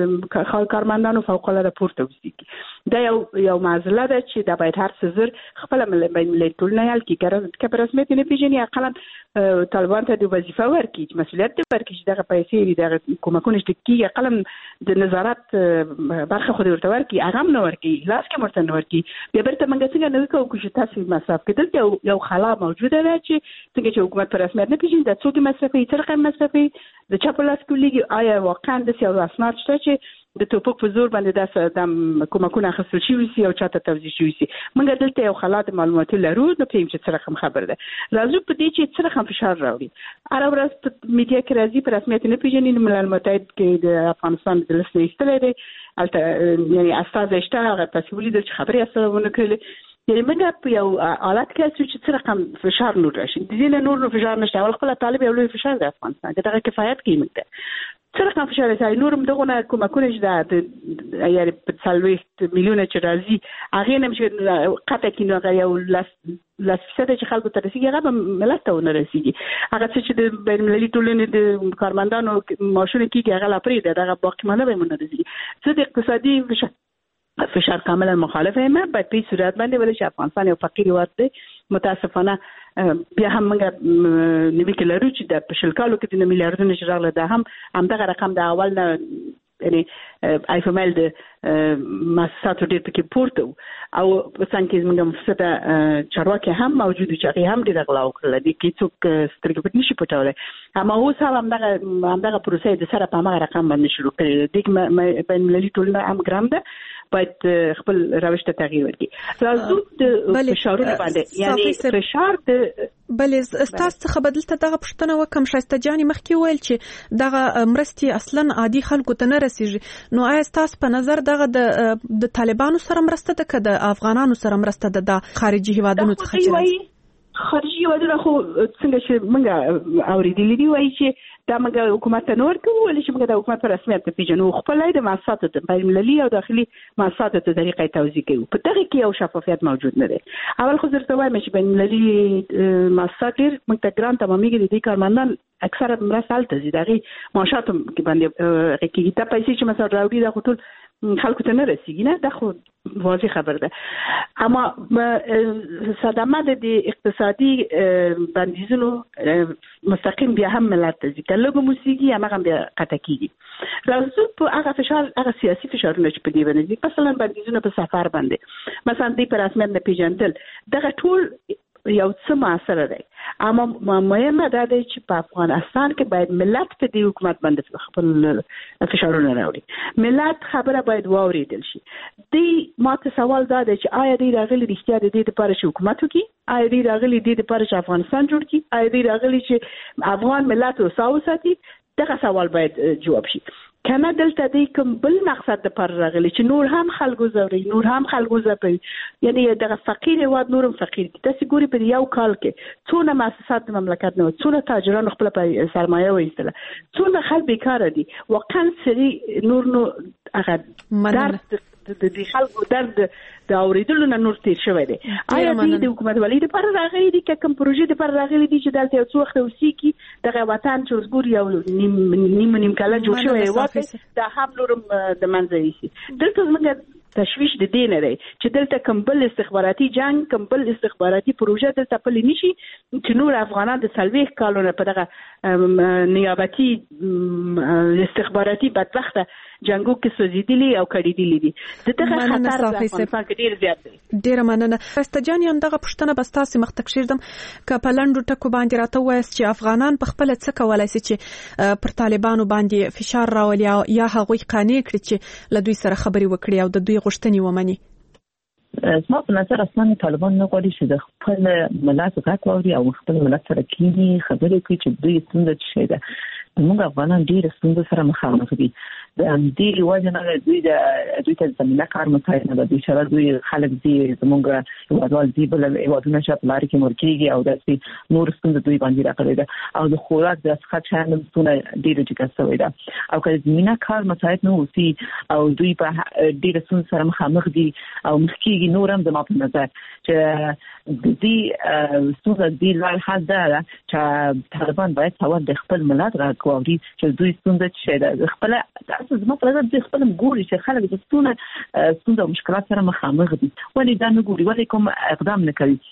د کارمندانو فوق العاده پورته اوسېږي. دا یو معضله ده چې دا باید هر څه زر خپل بین المللي ټولنه حل کړي که په رسمیت نه پیژني اقلا طالبان ته د وظیفه ورکړي چې مسؤلیت دې ورکړي چې دغه پیسې دغه کومکونه چې کیږي قلم د نظارت برخه خو دې ورته ورکړي هغه هم نه ورکړي لاس کې ورته نه ورکړي. بیا بیرته موږ څنګه نه وکړو چې تاسو مصرف کړئ. دلته یو خلا موجوده ده چې څنګه چې حکومت په رسمیت نه پیژني دا څوک مصرفوي څه رقم مصرفوي د چا په لاس کې لګي. آیا واقعا داسې یو اسناد شته چې د توپک په زور باندې د کومکونه اخیستل شوي سي او چاته توزیع شوي سي؟ موږ دلته یو خلا د معلوماتي لرو نه پوهیم چې څه رقم خبر ده. راځو په دې چې څه رقم فشار راوړي. هره ورځ په میډیا کې راځي په رسمیت نه پیژني. ملل متحد کې د افغانستان د لست ایستلی دی هلته یعنی استازی شته هغه تاسو ولیدل چې خبرې اصلا ونه کړلې. یعنی موږ په یو حالت کې چې څه رقم فشار نور راشي د دې نور فشار نشته. اول خپل طالب یو لوی فشار د افغانستان دغه کفایت کوي موږ ته څه رقم فشار راځي. نورم دغه کومکونه چې د یعنی په 40 میلیونه چې راځي هغه نه چې قطع کینو هغه یو لاسفسته چې خلکو ته رسیږي هغه ملت ته نه رسیږي. هغه چې د بین المللي ټولنې د کارمندانو معاشونه کیږي هغه لا پرې ده دغه باقی مانه به مونږ رسیږي. څه د اقتصادي فشار کاملا مخالفه یم. باید په صورت باندې ولې چې افغانستان یو فقیر هیواد دی. متاسفانه بیا هم موږ نوی کې لرو چې د په شل کالو کې د میلیارډونو چې راغله دا هم همدغه رقم د اول نه یعنی ایفمل د مؤسساتو ډېر پکې پورته او په څنګه کې موږ مفسده چارواکي هم موجود چې هغه هم ډېر غلا وکړل دي کې څوک سترګې پټ نشي پټولای. اما اوس هم همدغه پروسې د سره په هغه رقم باندې شروع کړي دي. بین المللي ټولنه هم ګرام ده باید خپل روش ته تغییر ورکړي. راځو د فشارونو باندې یعنی فشار د بلې ستاسو څخه بدلته دغه پښتنه وکم شایسته جاني مخکې ویل چې دغه مرستي اصلا عادي خلکو ته نه رسیږي. نو آیا ستاسو په نظر دغه د طالبانو سره مرسته ده که د افغانانو سره مرسته ده د خارجي هیوادونو څخه چې راځي؟ خارجي هیوادونه خو څنګه چې موږ اوریدلي دي وایي چې دا موږ حکومت ته نور کوو ولې چې موږ د حکومت په رسمیت ته پیژنو خپل د مؤسساتو ته بین المللي او داخلي مؤسساتو ته طریقې توزیع کوو. په دغه کې یو شفافیت موجود نه دی. اول خو درته وایم چې بین المللي مؤسسات ډېر موږ ته ګران تمامېږي. د دې کارمندان اکثره مرسته هلته ځي د هغې معاشاتو باندې کېږي. دا پیسې چې مثلا راوړي دا خو ټول خلکو ته نه رسیږي نه. دا خو واضح خبر ده. اما صدمه د اقتصادي بندیزونو مستقیم بیا هم ملت ته ځي. کله موسیقي هغه بیا قطع کیږي. راځو په هغه فشار هغه سیاسي فشارونه چې په دې باندې دي مثلا بندیزونه په سفر باندې مثلا د پر رسمیت نه پیژندل دغه ټول یو څه معاصره دی. اما مهمه دا دی چې په افغانستان کې باید ملت په دې حکومت باندې خپل فشارونه راوړي. ملت خبره باید واورېدل شي. دې ماته سوال دا دی چې آیا دې راغلي رښتیا د دې لپاره چې حکومت وکړي؟ آیا دې راغلي دې لپاره چې افغانستان جوړ کړي؟ آیا دې راغلي چې افغان ملت وساتي؟ دغه سوال باید جواب شي. کنه دلته د کوم بل مقصد لپاره راغلی چې نور هم خلکو زوري نور هم خلکو زپي یعنی دغه فقیر هواد نورم فقیر دي تاسو ګوري په یو کال کې څونه مؤسسات د مملکت نو څونه تاجران خپل په سرمایه وایستله څونه خلک بیکاره دي واقعا سری نور نو هغه درد د خلکو درد د اوریدلو نه نور تیر شوی دی آیا د حکومت ولې لپاره راغلي دي کوم پروژې لپاره راغلي دي چې دلته یو څو وخت اوسېږي دغه وطن چې وګوري یو نیم کاله جوړ شوی واته د هم نورم د منځوي شي دلته موږ تشویش د دین لري چې دلته کمبل استخباراتي جنگ کمبل استخباراتي پروژه دلته پلي نشي چې نور افغانان د سلويخ کالونه په دغه نیابتي استخباراتي بدبخته جنگو کې سوزیدلی او کړیدلی دي دغه خطر په افغانستان کې ډیر زیات دی ډیر مننه استجان یان دغه پښتنه بستاسي مختکشیردم ک په لندو ټکو باندې راته وایس چې افغانان په خپل څه کولای شي چې پر طالبانو باندې فشار راولي یا هغوی قانع کړي چې له دوی سره خبري وکړي او د دوی غوښتنې ومني زما په نظر اصلا طالبان نه غواړي چې د خپل ملت غږ واوري او خپل ملت سره کینی خبرې کوي چې دوی څنګه شي ده موږ افغانان ډیر ستونزې سره مخامخ دي د دې وجه نه دوی ته زمينه کار مسایل نه دي چې دوی خلک دي زموږ هیوادوال دي بل هیوادونه چې په لار کې مرکیږي او داسې نور ستونزې دوی باندې راغلي ده او د خوراک د څخه چانه ډیر ډیره شوی ده او کله زمينه کار مسایل نه وسی او دوی په ډیر ستونزې سره مخامخ دي او مخکېږي نورم زما په نظر چې د دې ستونزې دی لار حل ده چې طالبان باید سوال د خپل ملت راکوي چې دوی ستونزې چې ده خپل تاسو زما په نظر د خپل ګوري چې خلک د ستونزې او مشکلات سره مخامخ دي ولې دا نه ګوري ولې کوم اقدام نه کوي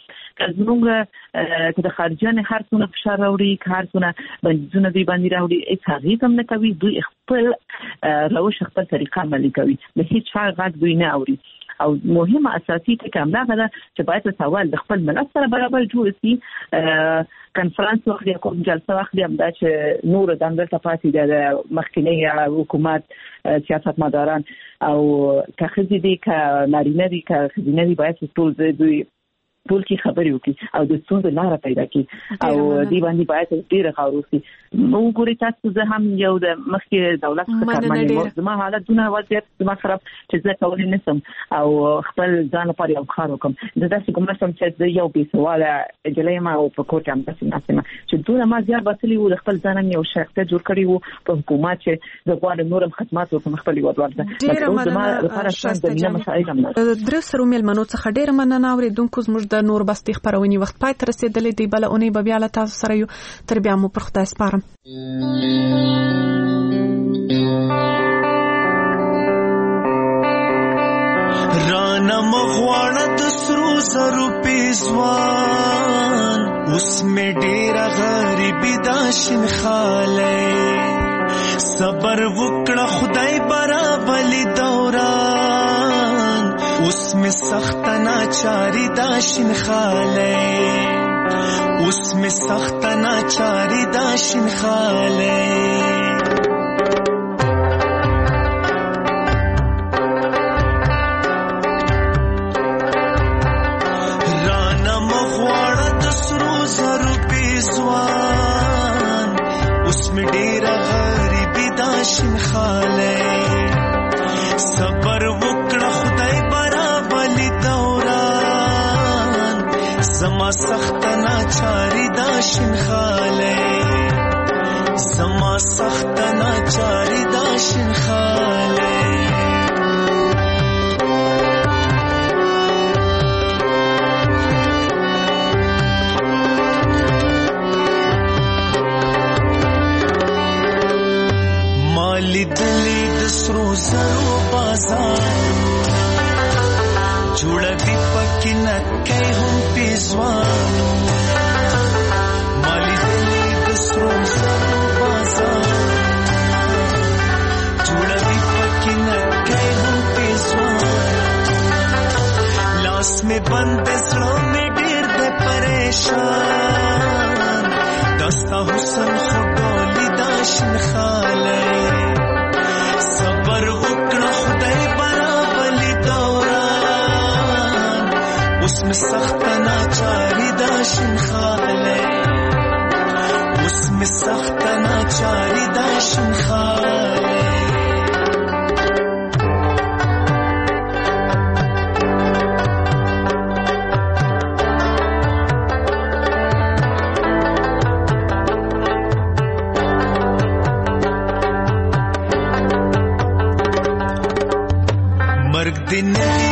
زموږ د خارجيان هر څونه فشار راوړي هر څونه بندیزونه دی باندې راوړي هیڅ هغه هم نه کوي دوی خپل روش خپل طریقه عملي کوي د هیڅ غږ دوی نه اوري او مهمه اساسي ټکی هم دا ده چې باید سوال د خپل ملت سره برابر جوړ شي کنفرانس وخت کوم جلسه وخت هم دا چې نور د اندر تفاصیل د مخکنی حکومت سیاست مداران او که خزي دي که نارینه دي که خزینه دي باید ټول کی خبرې وکړي او د ستونزې لاره پیدا کړي او دی باندې باید ډیر غور وکړي موږ ګوري تاسو زه هم یو د مخکې دولت څخه زما حالت دونه وضعیت زما خراب چې زه کولای نشم او خپل ځان لپاره یو کار وکم زه داسې کوم نشم چې زه یو بې سواله جلای ما او په کوټه هم داسې ناسمه چې دونه ما زیات باسلی و د خپل ځان یو شخصیت جوړ کړی و په حکومت چې زه غواړم نورم خدمات وکم خپل هیواد ډیر مننه درس رومل منو څخه ډیر مننه اوریدونکو زموږ د نور بستي خبرونې وخت پای تر رسیدلې دی بل اونۍ به بیا له تاسو سره یو تر بیا مو پر خدای سپارم رانا مغواړه د سرو زرو پیزوان اوس مې ډېره غریبي دا شینخالی صبر وکړه خدای برابرلی دوران اوس مې سخت ناچاری دا شینخالی اوس مې سخت ناچاری دا شینخالی ځوان اوس مې ډېره غریبي دا شینخالی صبر وکړه خدای برابرلی دوران زما سخت ناچاری دا شینخالی زما سخت ناچاری دا شینخالی لیدلی د سرو زرو بازار جوړوي پکې نکې هم پیزوان ما لیدلی د سرو زرو بازار جوړوي پکې نکې هم پیزوان لاس میں بند زړه مې ډېر د پریشان دستا حسن خډولي دا شینخالی صبر وکړه خدای برابرلی دوران اوس مې سخت ناچاری دا شینخالی اوس مې سخت ناچاری دا شینخالی ندی